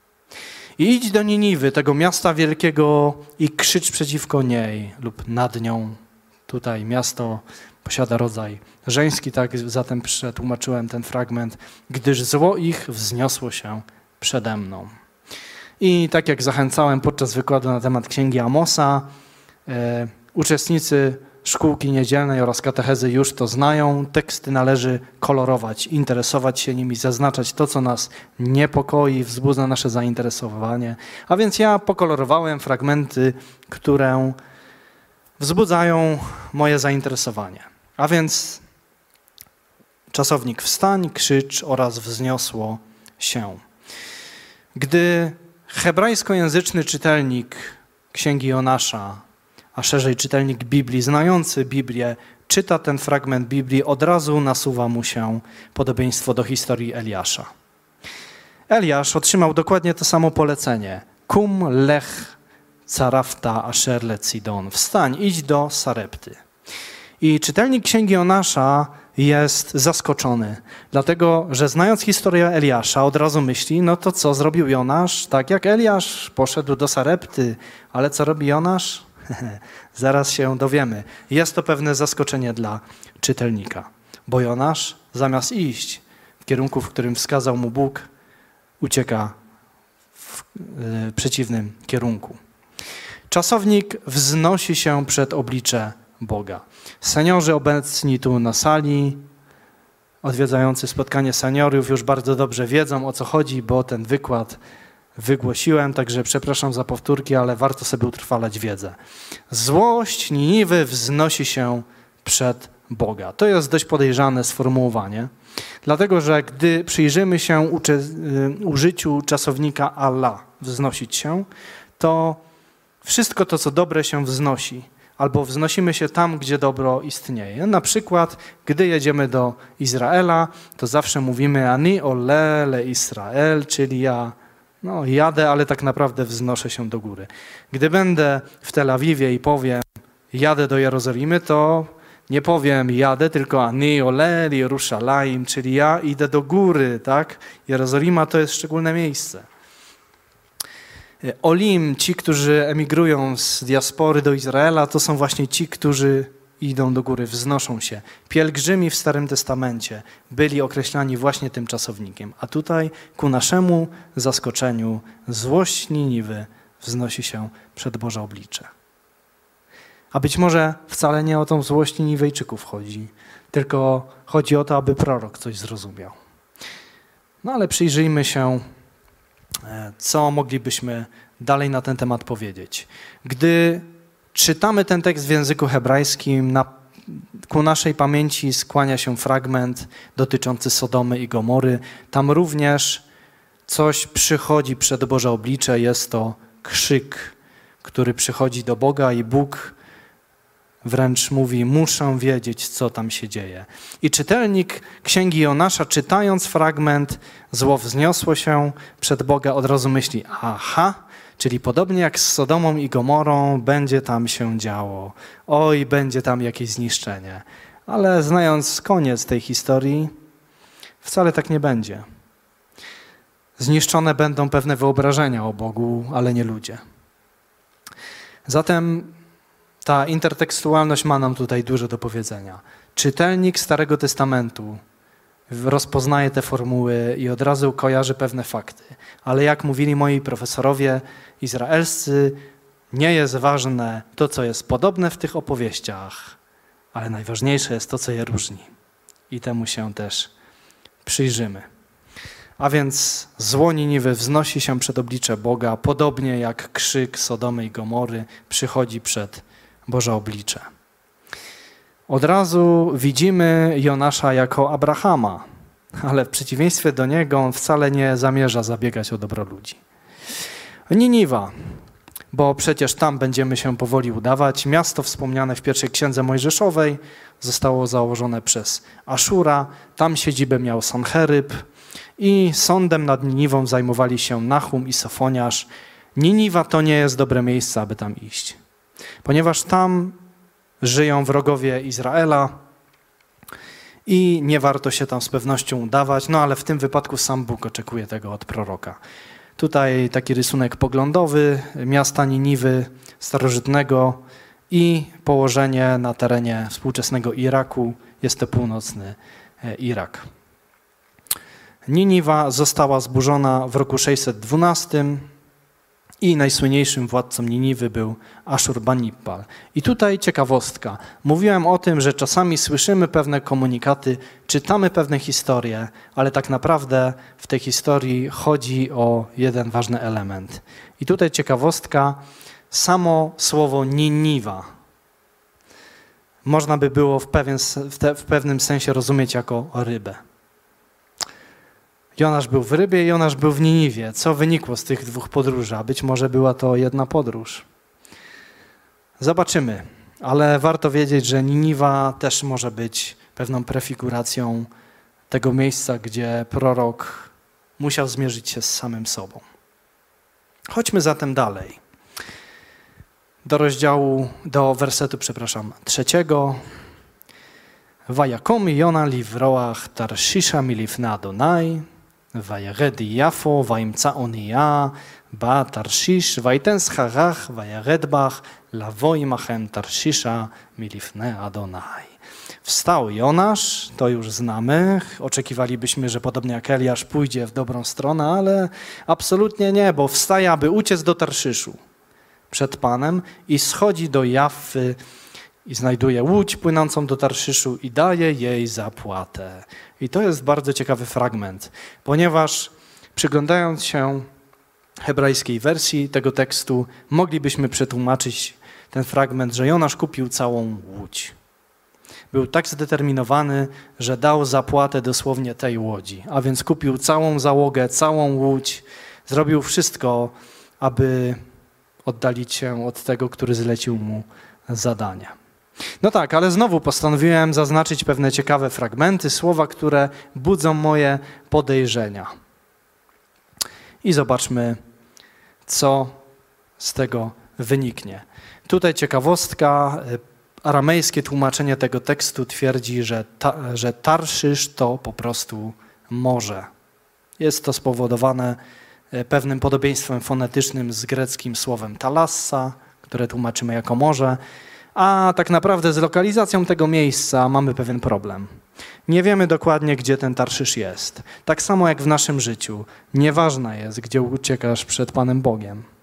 i idź do Niniwy, tego miasta wielkiego, i krzycz przeciwko niej lub nad nią. Tutaj miasto posiada rodzaj żeński, tak zatem przetłumaczyłem ten fragment, gdyż zło ich wzniosło się przede mną. I tak jak zachęcałem podczas wykładu na temat Księgi Amosa, uczestnicy szkółki niedzielnej oraz katechezy już to znają. Teksty należy kolorować, interesować się nimi, zaznaczać to, co nas niepokoi, wzbudza nasze zainteresowanie. A więc ja pokolorowałem fragmenty, które wzbudzają moje zainteresowanie. A więc czasownik wstań, krzycz oraz wzniosło się. Gdy hebrajskojęzyczny czytelnik Księgi Jonasza, a szerzej czytelnik Biblii, znający Biblię, czyta ten fragment Biblii, od razu nasuwa mu się podobieństwo do historii Eliasza. Eliasz otrzymał dokładnie to samo polecenie. Kum lech carafta asher lecidon. Wstań, idź do Sarepty. I czytelnik Księgi Jonasza jest zaskoczony, dlatego że znając historię Eliasza od razu myśli, no to co zrobił Jonasz? Tak jak Eliasz poszedł do Sarepty, ale co robi Jonasz? Zaraz się dowiemy. Jest to pewne zaskoczenie dla czytelnika, bo Jonasz zamiast iść w kierunku, w którym wskazał mu Bóg, ucieka w przeciwnym kierunku. Czasownik wznosi się przed oblicze Boga. Seniorzy obecni tu na sali, odwiedzający spotkanie seniorów już bardzo dobrze wiedzą, o co chodzi, bo ten wykład wygłosiłem, także przepraszam za powtórki, ale warto sobie utrwalać wiedzę. Złość Niniwy wznosi się przed Boga. To jest dość podejrzane sformułowanie, dlatego że gdy przyjrzymy się użyciu czasownika Allah, wznosić się, to wszystko to, co dobre, się wznosi, albo wznosimy się tam, gdzie dobro istnieje. Na przykład, gdy jedziemy do Izraela, to zawsze mówimy Ani ole le Israel, czyli ja jadę, ale tak naprawdę wznoszę się do góry. Gdy będę w Tel Awiwie i powiem jadę do Jerozolimy, to nie powiem jadę, tylko Ani ole Jerusalem, czyli ja idę do góry, tak? Jerozolima to jest szczególne miejsce. Olim, ci, którzy emigrują z diaspory do Izraela, to są właśnie ci, którzy idą do góry, wznoszą się. Pielgrzymi w Starym Testamencie byli określani właśnie tym czasownikiem. A tutaj ku naszemu zaskoczeniu złość Niniwy wznosi się przed Boże oblicze. A być może wcale nie o tą złość Niniwejczyków chodzi, tylko chodzi o to, aby prorok coś zrozumiał. No ale przyjrzyjmy się, co moglibyśmy dalej na ten temat powiedzieć. Gdy czytamy ten tekst w języku hebrajskim, ku naszej pamięci skłania się fragment dotyczący Sodomy i Gomory. Tam również coś przychodzi przed Boże oblicze, jest to krzyk, który przychodzi do Boga i Bóg wręcz mówi, muszę wiedzieć, co tam się dzieje. I czytelnik Księgi Jonasza, czytając fragment, zło wzniosło się przed Boga, od razu myśli, aha, czyli podobnie jak z Sodomą i Gomorą, będzie tam się działo. Oj, będzie tam jakieś zniszczenie. Ale znając koniec tej historii, wcale tak nie będzie. Zniszczone będą pewne wyobrażenia o Bogu, ale nie ludzie. Zatem ta intertekstualność ma nam tutaj dużo do powiedzenia. Czytelnik Starego Testamentu rozpoznaje te formuły i od razu kojarzy pewne fakty. Ale jak mówili moi profesorowie izraelscy, nie jest ważne to, co jest podobne w tych opowieściach, ale najważniejsze jest to, co je różni. I temu się też przyjrzymy. A więc zło Niniwy wznosi się przed oblicze Boga, podobnie jak krzyk Sodomy i Gomory przychodzi przed Boże oblicze. Od razu widzimy Jonasza jako Abrahama, ale w przeciwieństwie do niego on wcale nie zamierza zabiegać o dobro ludzi. Niniwa, bo przecież tam będziemy się powoli udawać. Miasto wspomniane w pierwszej księdze Mojżeszowej zostało założone przez Aszura. Tam siedzibę miał Sancheryb i sądem nad Niniwą zajmowali się Nahum i Sofoniasz. Niniwa to nie jest dobre miejsce, aby tam iść, ponieważ tam żyją wrogowie Izraela i nie warto się tam z pewnością udawać, no ale w tym wypadku sam Bóg oczekuje tego od proroka. Tutaj taki rysunek poglądowy miasta Niniwy starożytnego i położenie na terenie współczesnego Iraku. Jest to północny Irak. Niniwa została zburzona w roku 612 i najsłynniejszym władcą Niniwy był Aszurbanipal. I tutaj ciekawostka. Mówiłem o tym, że czasami słyszymy pewne komunikaty, czytamy pewne historie, ale tak naprawdę w tej historii chodzi o jeden ważny element. I tutaj ciekawostka, samo słowo Niniwa można by było w pewnym sensie rozumieć jako rybę. Jonasz był w rybie, Jonasz był w Niniwie. Co wynikło z tych dwóch podróży? A być może była to jedna podróż. Zobaczymy, ale warto wiedzieć, że Niniwa też może być pewną prefiguracją tego miejsca, gdzie prorok musiał zmierzyć się z samym sobą. Chodźmy zatem dalej. Do wersetu 3. Vayakom Jona livroach Tarshisha milifna Adonai, וירד יפו וימצא אונייה באה תרשיש ויתן סחרך וירד בך לבוא עמכם תרשישה מלפני אדוני. Wstał Jonasz, to już znamy, oczekiwalibyśmy, że podobnie jak Eliasz pójdzie w dobrą stronę, ale absolutnie nie, bo wstaje, aby uciec do Tarszyszu przed Panem i schodzi do Jaffy i znajduje łódź płynącą do Tarszyszu i daje jej zapłatę. I to jest bardzo ciekawy fragment, ponieważ przyglądając się hebrajskiej wersji tego tekstu, moglibyśmy przetłumaczyć ten fragment, że Jonasz kupił całą łódź. Był tak zdeterminowany, że dał zapłatę dosłownie tej łodzi, a więc kupił całą załogę, całą łódź, zrobił wszystko, aby oddalić się od tego, który zlecił mu zadanie. No tak, ale znowu postanowiłem zaznaczyć pewne ciekawe fragmenty, słowa, które budzą moje podejrzenia. I zobaczmy, co z tego wyniknie. Tutaj ciekawostka, aramejskie tłumaczenie tego tekstu twierdzi, że Tarszysz to po prostu morze. Jest to spowodowane pewnym podobieństwem fonetycznym z greckim słowem talassa, które tłumaczymy jako morze, a tak naprawdę z lokalizacją tego miejsca mamy pewien problem. Nie wiemy dokładnie, gdzie ten Tarszysz jest. Tak samo jak w naszym życiu. Nieważne jest, gdzie uciekasz przed Panem Bogiem.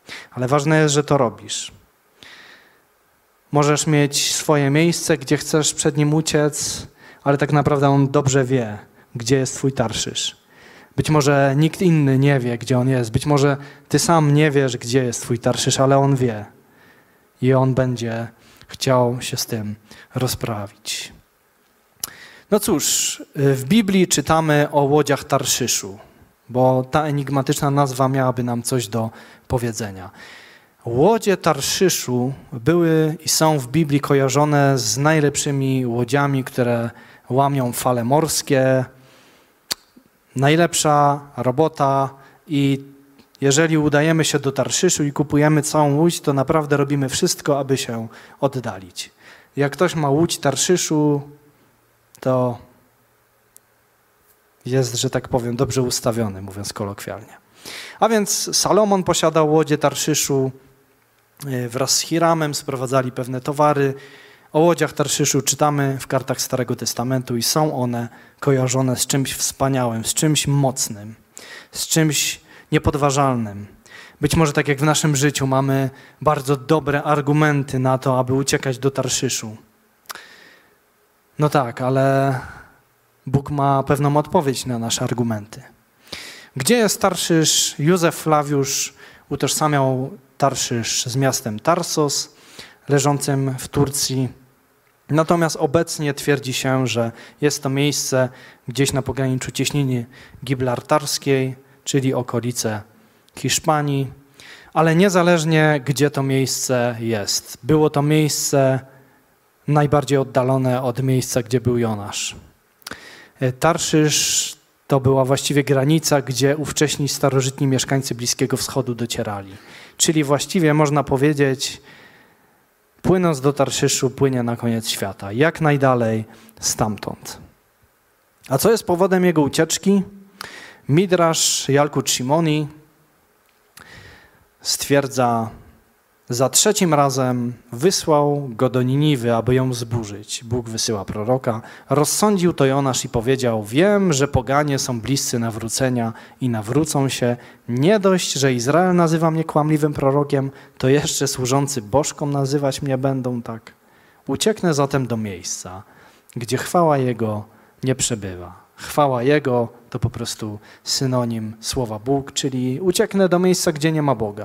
Ale ważne jest, że to robisz. Możesz mieć swoje miejsce, gdzie chcesz przed nim uciec, ale tak naprawdę on dobrze wie, gdzie jest twój Tarszysz. Być może nikt inny nie wie, gdzie on jest. Być może ty sam nie wiesz, gdzie jest twój Tarszysz, ale on wie. I on będzie chciał się z tym rozprawić. No cóż, w Biblii czytamy o łodziach Tarszyszu, bo ta enigmatyczna nazwa miałaby nam coś do powiedzenia. Łodzie Tarszyszu były i są w Biblii kojarzone z najlepszymi łodziami, które łamią fale morskie. Najlepsza robota i jeżeli udajemy się do Tarszyszu i kupujemy całą łódź, to naprawdę robimy wszystko, aby się oddalić. Jak ktoś ma łódź Tarszyszu, to jest, że tak powiem, dobrze ustawiony, mówiąc kolokwialnie. A więc Salomon posiadał łodzie Tarszyszu, wraz z Hiramem sprowadzali pewne towary. O łodziach Tarszyszu czytamy w kartach Starego Testamentu i są one kojarzone z czymś wspaniałym, z czymś mocnym, z czymś niepodważalnym. Być może tak jak w naszym życiu mamy bardzo dobre argumenty na to, aby uciekać do Tarszyszu. No tak, ale Bóg ma pewną odpowiedź na nasze argumenty. Gdzie jest Tarszysz? Józef Flawiusz utożsamiał Tarszysz z miastem Tarsos, leżącym w Turcji. Natomiast obecnie twierdzi się, że jest to miejsce gdzieś na pograniczu cieśniny gibraltarskiej, czyli okolice Hiszpanii, ale niezależnie gdzie to miejsce jest. Było to miejsce najbardziej oddalone od miejsca, gdzie był Jonasz. Tarszysz to była właściwie granica, gdzie ówcześni starożytni mieszkańcy Bliskiego Wschodu docierali. Czyli właściwie można powiedzieć, płynąc do Tarszyszu, płynie na koniec świata. Jak najdalej stamtąd. A co jest powodem jego ucieczki? Midrasz Jalkut Shimoni stwierdza, za trzecim razem wysłał go do Niniwy, aby ją zburzyć. Bóg wysyła proroka. Rozsądził to Jonasz i powiedział, wiem, że poganie są bliscy nawrócenia i nawrócą się. Nie dość, że Izrael nazywa mnie kłamliwym prorokiem, to jeszcze służący bożkom nazywać mnie będą tak. Ucieknę zatem do miejsca, gdzie chwała Jego nie przebywa. Chwała Jego to po prostu synonim słowa Bóg, czyli ucieknę do miejsca, gdzie nie ma Boga.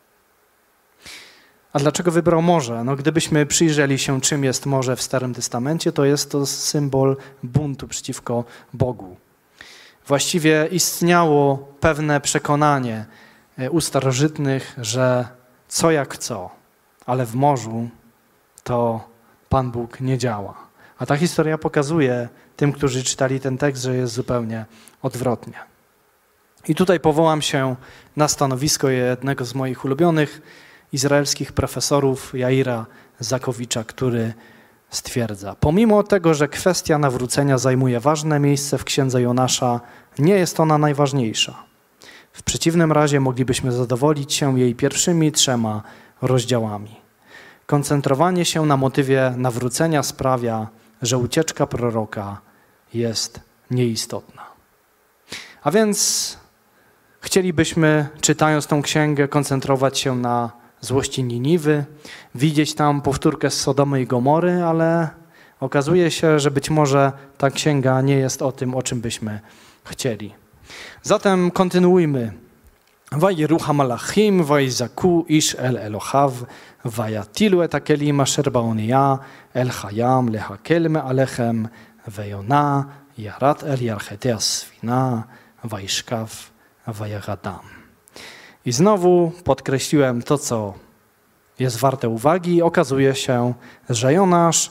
A dlaczego wybrał morze? No, gdybyśmy przyjrzeli się, czym jest morze w Starym Testamencie, to jest to symbol buntu przeciwko Bogu. Właściwie istniało pewne przekonanie u starożytnych, że co jak co, ale w morzu to Pan Bóg nie działa. A ta historia pokazuje tym, którzy czytali ten tekst, że jest zupełnie odwrotnie. I tutaj powołam się na stanowisko jednego z moich ulubionych izraelskich profesorów Jaira Zakowicza, który stwierdza, pomimo tego, że kwestia nawrócenia zajmuje ważne miejsce w księdze Jonasza, nie jest ona najważniejsza. W przeciwnym razie moglibyśmy zadowolić się jej pierwszymi 3 rozdziałami. Koncentrowanie się na motywie nawrócenia sprawia, że ucieczka proroka jest nieistotna. A więc chcielibyśmy, czytając tą księgę, koncentrować się na złości Niniwy, widzieć tam powtórkę z Sodomy i Gomory, ale okazuje się, że być może ta księga nie jest o tym, o czym byśmy chcieli. Zatem kontynuujmy. Vayerucha malachim, vayzaku ish el Elohav, vayatilu et hakelim asher baonia, el hayam lehakel me'alechem, veyona, yarat el yarchete asfina, vayishkav, vayagadam. I znowu podkreśliłem to, co jest warte uwagi. Okazuje się, że Jonasz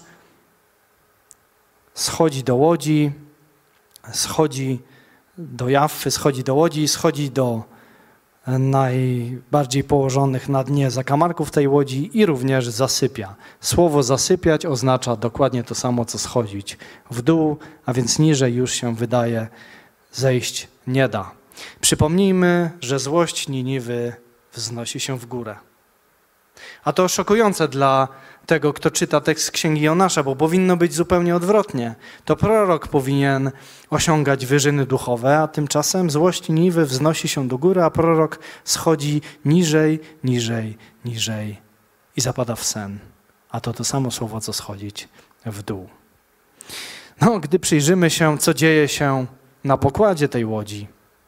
schodzi do łodzi, schodzi do Jaffy, schodzi do łodzi, schodzi do najbardziej położonych na dnie zakamarków tej łodzi i również zasypia. Słowo zasypiać oznacza dokładnie to samo, co schodzić w dół, a więc niżej już się wydaje zejść nie da. Przypomnijmy, że złość Niniwy wznosi się w górę. A to szokujące dla tego, kto czyta tekst Księgi Jonasza, bo powinno być zupełnie odwrotnie. To prorok powinien osiągać wyżyny duchowe, a tymczasem złość Niwy wznosi się do góry, a prorok schodzi niżej, niżej, niżej i zapada w sen. A to samo słowo, co schodzić w dół. No, gdy przyjrzymy się, co dzieje się na pokładzie tej łodzi,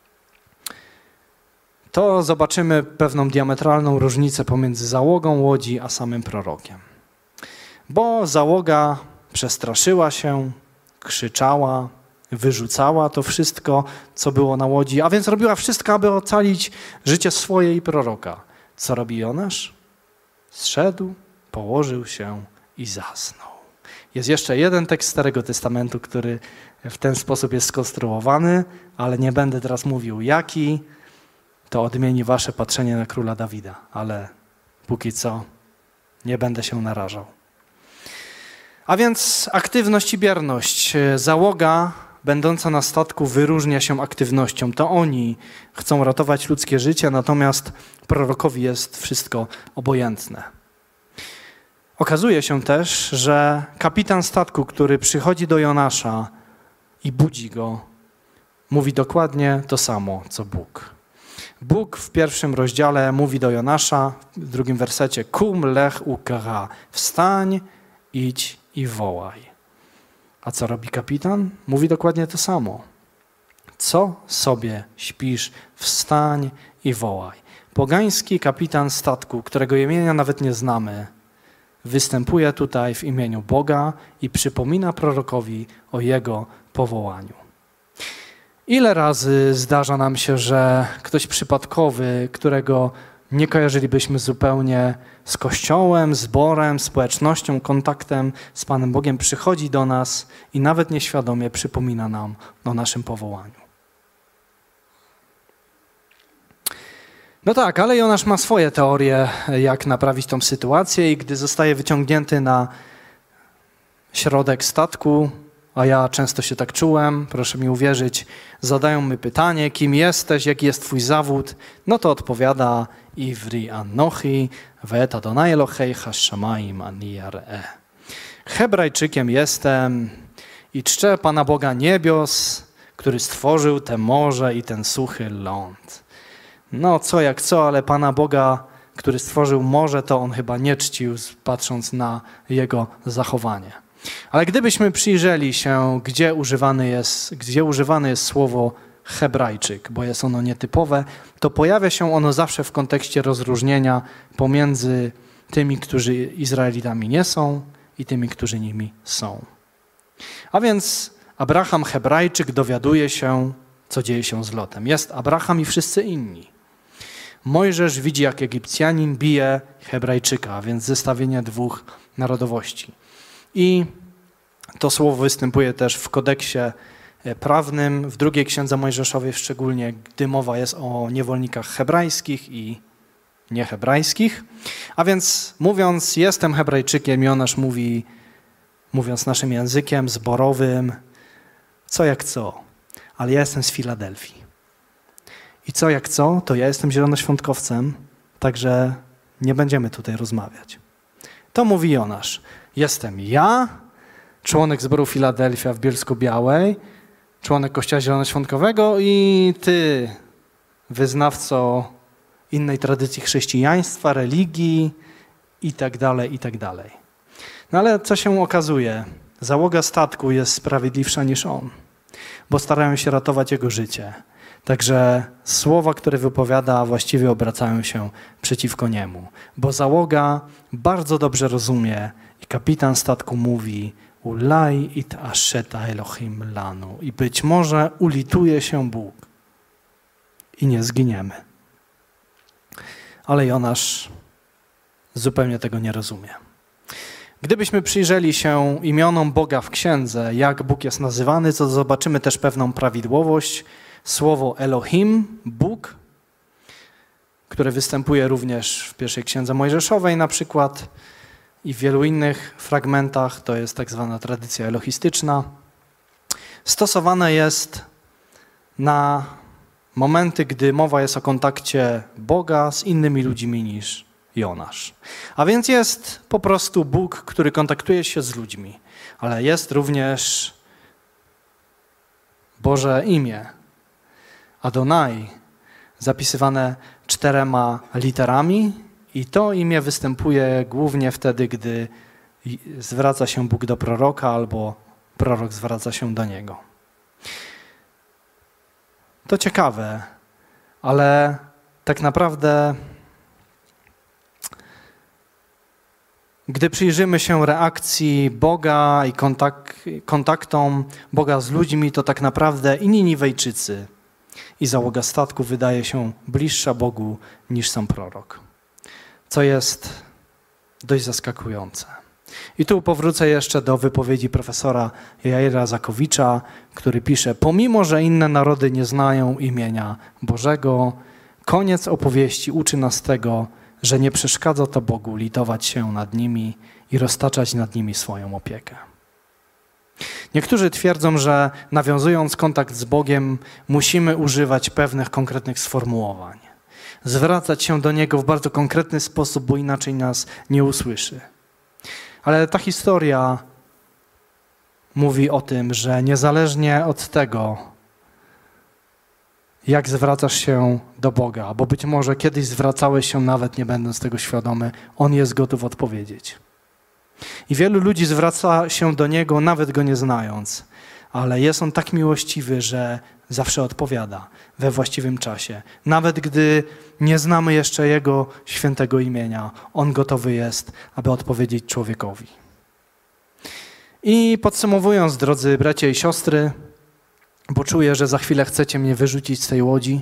to zobaczymy pewną diametralną różnicę pomiędzy załogą łodzi a samym prorokiem. Bo załoga przestraszyła się, krzyczała, wyrzucała to wszystko, co było na łodzi, a więc robiła wszystko, aby ocalić życie swoje i proroka. Co robi Jonasz? Zszedł, położył się i zasnął. Jest jeszcze jeden tekst Starego Testamentu, który w ten sposób jest skonstruowany, ale nie będę teraz mówił jaki. To odmieni wasze patrzenie na króla Dawida, ale póki co nie będę się narażał. A więc aktywność i bierność. Załoga będąca na statku wyróżnia się aktywnością. To oni chcą ratować ludzkie życie, natomiast prorokowi jest wszystko obojętne. Okazuje się też, że kapitan statku, który przychodzi do Jonasza i budzi go, mówi dokładnie to samo, co Bóg. Bóg w pierwszym rozdziale mówi do Jonasza, w drugim wersecie, kum lech ukara, wstań, idź i wołaj. A co robi kapitan? Mówi dokładnie to samo. Co sobie śpisz, wstań i wołaj. Pogański kapitan statku, którego imienia nawet nie znamy, występuje tutaj w imieniu Boga i przypomina prorokowi o jego powołaniu. Ile razy zdarza nam się, że ktoś przypadkowy, którego nie kojarzylibyśmy zupełnie z Kościołem, zborem, społecznością, kontaktem z Panem Bogiem, przychodzi do nas i nawet nieświadomie przypomina nam o naszym powołaniu. No tak, ale Jonasz ma swoje teorie, jak naprawić tą sytuację i gdy zostaje wyciągnięty na środek statku, a ja często się tak czułem, proszę mi uwierzyć, zadają mi pytanie, kim jesteś, jaki jest twój zawód, no to odpowiada Ivri Anochi, Ve'et Adonai Eloheicha Shamayim Ani Yareh. Hebrajczykiem jestem i czczę Pana Boga niebios, który stworzył te morze i ten suchy ląd. No co jak co, ale Pana Boga, który stworzył morze, to on chyba nie czcił, patrząc na jego zachowanie. Ale gdybyśmy przyjrzeli się, gdzie używane jest słowo Hebrajczyk, bo jest ono nietypowe, to pojawia się ono zawsze w kontekście rozróżnienia pomiędzy tymi, którzy Izraelitami nie są i tymi, którzy nimi są. A więc Abraham Hebrajczyk dowiaduje się, co dzieje się z Lotem. Jest Abraham i wszyscy inni. Mojżesz widzi, jak Egipcjanin bije Hebrajczyka, a więc zestawienie dwóch narodowości. I to słowo występuje też w kodeksie prawnym, w drugiej księdze Mojżeszowej, szczególnie gdy mowa jest o niewolnikach hebrajskich i niehebrajskich. A więc mówiąc, jestem Hebrajczykiem, Jonasz mówi, mówiąc naszym językiem zborowym, co jak co, ale ja jestem z Filadelfii. I co jak co, to ja jestem zielonoświątkowcem, także nie będziemy tutaj rozmawiać. To mówi Jonasz. Jestem ja, członek zboru Filadelfia w Bielsko-Białej, członek Kościoła Zielonoświątkowego i ty, wyznawco innej tradycji chrześcijaństwa, religii i tak dalej, i tak dalej. No ale co się okazuje? Załoga statku jest sprawiedliwsza niż on, bo starają się ratować jego życie. Także słowa, które wypowiada, właściwie obracają się przeciwko niemu, bo załoga bardzo dobrze rozumie i kapitan statku mówi Ulai it asheta Elohim lanu i być może ulituje się Bóg i nie zginiemy. Ale Jonasz zupełnie tego nie rozumie. Gdybyśmy przyjrzeli się imionom Boga w księdze, jak Bóg jest nazywany, to zobaczymy też pewną prawidłowość. Słowo Elohim, Bóg, które występuje również w pierwszej księdze Mojżeszowej na przykład i w wielu innych fragmentach, to jest tak zwana tradycja elohistyczna, stosowane jest na momenty, gdy mowa jest o kontakcie Boga z innymi ludźmi niż Jonasz. A więc jest po prostu Bóg, który kontaktuje się z ludźmi, ale jest również Boże imię, Adonai, zapisywane 4 literami i to imię występuje głównie wtedy, gdy zwraca się Bóg do proroka albo prorok zwraca się do niego. To ciekawe, ale tak naprawdę gdy przyjrzymy się reakcji Boga i kontaktom Boga z ludźmi, to tak naprawdę i Niniwejczycy, i załoga statku wydaje się bliższa Bogu niż sam prorok, co jest dość zaskakujące. I tu powrócę jeszcze do wypowiedzi profesora Jaira Zakowicza, który pisze: pomimo, że inne narody nie znają imienia Bożego, koniec opowieści uczy nas tego, że nie przeszkadza to Bogu litować się nad nimi i roztaczać nad nimi swoją opiekę. Niektórzy twierdzą, że nawiązując kontakt z Bogiem, musimy używać pewnych konkretnych sformułowań. Zwracać się do Niego w bardzo konkretny sposób, bo inaczej nas nie usłyszy. Ale ta historia mówi o tym, że niezależnie od tego, jak zwracasz się do Boga, bo być może kiedyś zwracałeś się nawet nie będąc tego świadomy, On jest gotów odpowiedzieć. I wielu ludzi zwraca się do Niego, nawet Go nie znając, ale jest On tak miłościwy, że zawsze odpowiada we właściwym czasie. Nawet gdy nie znamy jeszcze Jego świętego imienia, On gotowy jest, aby odpowiedzieć człowiekowi. I podsumowując, drodzy bracia i siostry, bo czuję, że za chwilę chcecie mnie wyrzucić z tej łodzi,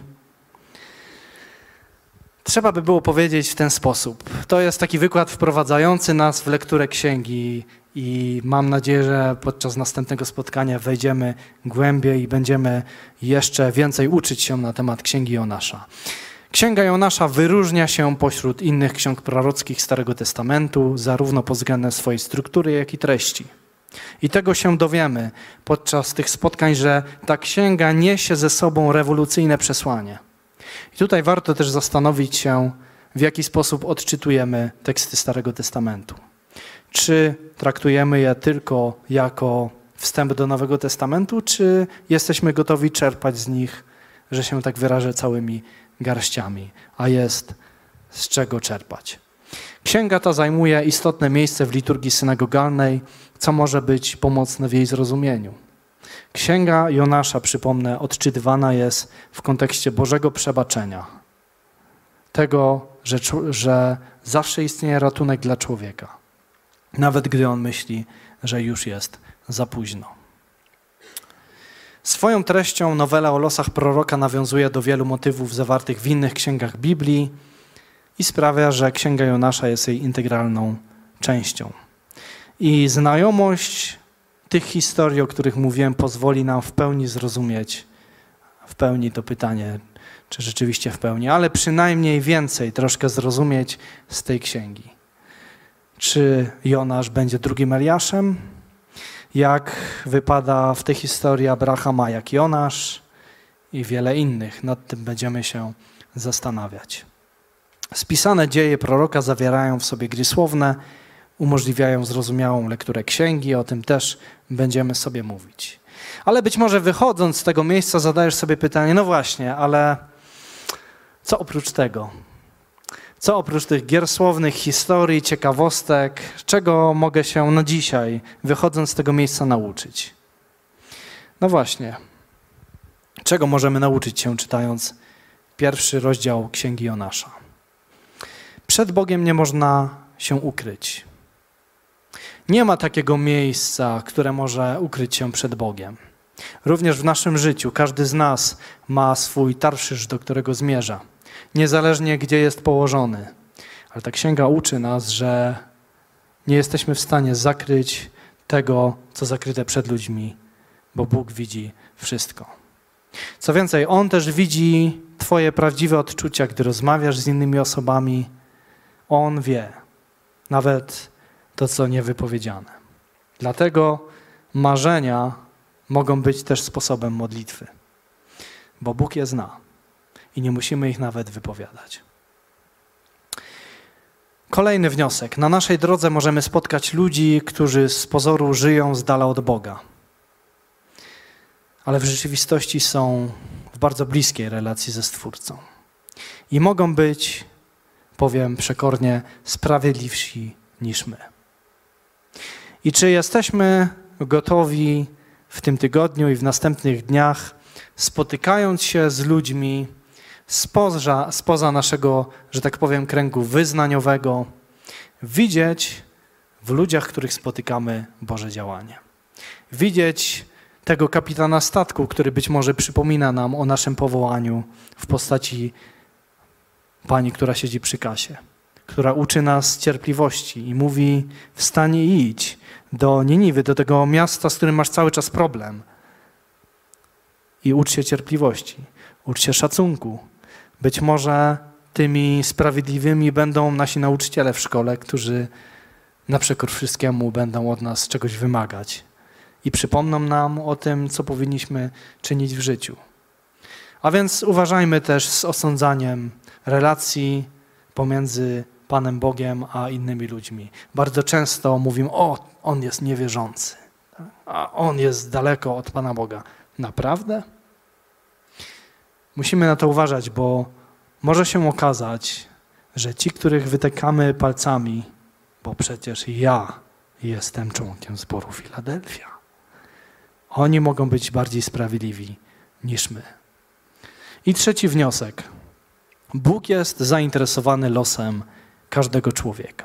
trzeba by było powiedzieć w ten sposób. To jest taki wykład wprowadzający nas w lekturę księgi i mam nadzieję, że podczas następnego spotkania wejdziemy głębiej i będziemy jeszcze więcej uczyć się na temat księgi Jonasza. Księga Jonasza wyróżnia się pośród innych ksiąg prorockich Starego Testamentu, zarówno pod względem swojej struktury, jak i treści. I tego się dowiemy podczas tych spotkań, że ta księga niesie ze sobą rewolucyjne przesłanie. I tutaj warto też zastanowić się, w jaki sposób odczytujemy teksty Starego Testamentu. Czy traktujemy je tylko jako wstęp do Nowego Testamentu, czy jesteśmy gotowi czerpać z nich, że się tak wyrażę, całymi garściami, a jest z czego czerpać. Księga ta zajmuje istotne miejsce w liturgii synagogalnej, co może być pomocne w jej zrozumieniu. Księga Jonasza, przypomnę, odczytywana jest w kontekście Bożego przebaczenia. Tego, że zawsze istnieje ratunek dla człowieka. Nawet gdy on myśli, że już jest za późno. Swoją treścią nowela o losach proroka nawiązuje do wielu motywów zawartych w innych księgach Biblii i sprawia, że Księga Jonasza jest jej integralną częścią. I znajomość tych historii, o których mówiłem, pozwoli nam w pełni zrozumieć, w pełni to pytanie, czy rzeczywiście w pełni, ale przynajmniej więcej troszkę zrozumieć z tej księgi. Czy Jonasz będzie drugim Eliaszem? Jak wypada w tej historii Abrahama jak Jonasz i wiele innych. Nad tym będziemy się zastanawiać. Spisane dzieje proroka zawierają w sobie gry słowne, umożliwiają zrozumiałą lekturę księgi, o tym też będziemy sobie mówić. Ale być może wychodząc z tego miejsca zadajesz sobie pytanie, no właśnie, ale co oprócz tego? Co oprócz tych gier słownych, historii, ciekawostek, czego mogę się na dzisiaj, wychodząc z tego miejsca, nauczyć? No właśnie, czego możemy nauczyć się, czytając pierwszy rozdział Księgi Jonasza? Przed Bogiem nie można się ukryć. Nie ma takiego miejsca, które może ukryć się przed Bogiem. Również w naszym życiu każdy z nas ma swój tarszysz, do którego zmierza. Niezależnie gdzie jest położony. Ale ta księga uczy nas, że nie jesteśmy w stanie zakryć tego, co zakryte przed ludźmi, bo Bóg widzi wszystko. Co więcej, On też widzi twoje prawdziwe odczucia, gdy rozmawiasz z innymi osobami. On wie, nawet to, co niewypowiedziane. Dlatego marzenia mogą być też sposobem modlitwy, bo Bóg je zna i nie musimy ich nawet wypowiadać. Kolejny wniosek. Na naszej drodze możemy spotkać ludzi, którzy z pozoru żyją z dala od Boga, ale w rzeczywistości są w bardzo bliskiej relacji ze Stwórcą. I mogą być, powiem przekornie, sprawiedliwsi niż my. I czy jesteśmy gotowi w tym tygodniu i w następnych dniach, spotykając się z ludźmi spoza naszego, że tak powiem, kręgu wyznaniowego, widzieć w ludziach, których spotykamy, Boże działanie. Widzieć tego kapitana statku, który być może przypomina nam o naszym powołaniu w postaci pani, która siedzi przy kasie, która uczy nas cierpliwości i mówi: wstań i idź do Niniwy, do tego miasta, z którym masz cały czas problem. I ucz się cierpliwości, ucz się szacunku. Być może tymi sprawiedliwymi będą nasi nauczyciele w szkole, którzy na przekór wszystkiemu będą od nas czegoś wymagać i przypomną nam o tym, co powinniśmy czynić w życiu. A więc uważajmy też z osądzaniem relacji pomiędzy Panem Bogiem a innymi ludźmi. Bardzo często mówimy: o, on jest niewierzący, a on jest daleko od Pana Boga. Naprawdę? Musimy na to uważać, bo może się okazać, że ci, których wytykamy palcami, bo przecież ja jestem członkiem zboru Filadelfia, oni mogą być bardziej sprawiedliwi niż my. I trzeci wniosek. Bóg jest zainteresowany losem każdego człowieka.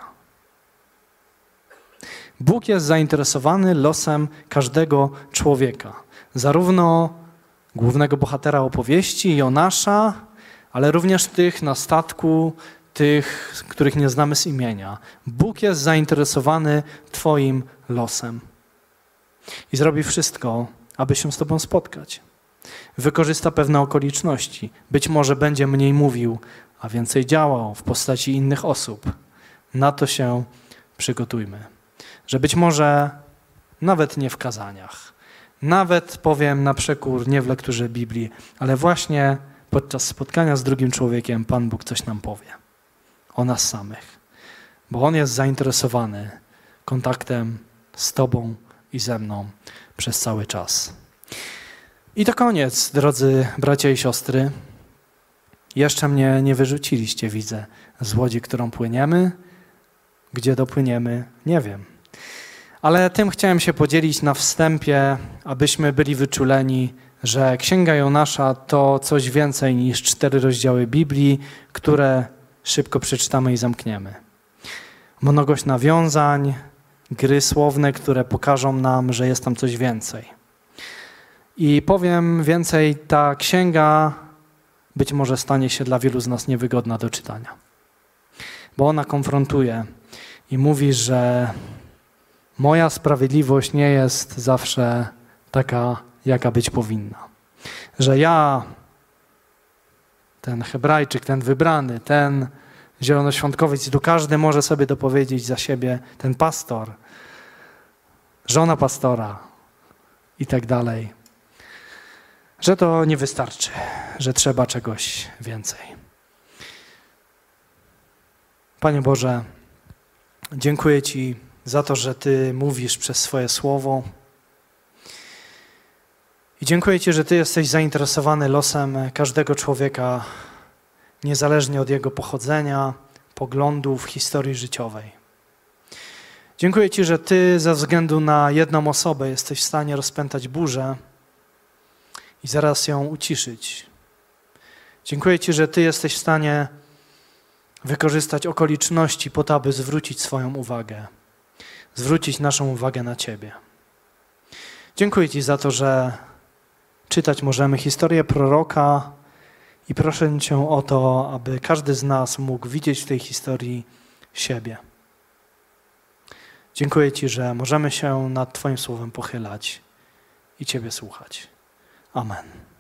Bóg jest zainteresowany losem każdego człowieka. Zarówno głównego bohatera opowieści, Jonasza, ale również tych na statku, tych, których nie znamy z imienia. Bóg jest zainteresowany Twoim losem i zrobi wszystko, aby się z Tobą spotkać. Wykorzysta pewne okoliczności. Być może będzie mniej mówił, a więcej działał w postaci innych osób. Na to się przygotujmy. Że być może nawet nie w kazaniach, nawet, powiem na przekór, nie w lekturze Biblii, ale właśnie podczas spotkania z drugim człowiekiem Pan Bóg coś nam powie o nas samych. Bo On jest zainteresowany kontaktem z Tobą i ze mną przez cały czas. I to koniec, drodzy bracia i siostry. Jeszcze mnie nie wyrzuciliście, widzę, z łodzi, którą płyniemy. Gdzie dopłyniemy, nie wiem. Ale tym chciałem się podzielić na wstępie, abyśmy byli wyczuleni, że Księga Jonasza to coś więcej niż 4 rozdziały Biblii, które szybko przeczytamy i zamkniemy. Mnogość nawiązań, gry słowne, które pokażą nam, że jest tam coś więcej. I powiem więcej, ta księga być może stanie się dla wielu z nas niewygodna do czytania. Bo ona konfrontuje i mówi, że moja sprawiedliwość nie jest zawsze taka, jaka być powinna. Że ja, ten Hebrajczyk, ten wybrany, ten zielonoświątkowiec, tu każdy może sobie dopowiedzieć za siebie, ten pastor, żona pastora i tak dalej, że to nie wystarczy, że trzeba czegoś więcej. Panie Boże, dziękuję Ci za to, że Ty mówisz przez swoje słowo. I dziękuję Ci, że Ty jesteś zainteresowany losem każdego człowieka, niezależnie od jego pochodzenia, poglądów, historii życiowej. Dziękuję Ci, że Ty ze względu na jedną osobę jesteś w stanie rozpętać burzę i zaraz ją uciszyć. Dziękuję Ci, że Ty jesteś w stanie wykorzystać okoliczności po to, aby zwrócić swoją uwagę, zwrócić naszą uwagę na Ciebie. Dziękuję Ci za to, że czytać możemy historię proroka i proszę Cię o to, aby każdy z nas mógł widzieć w tej historii siebie. Dziękuję Ci, że możemy się nad Twoim słowem pochylać i Ciebie słuchać. Amen.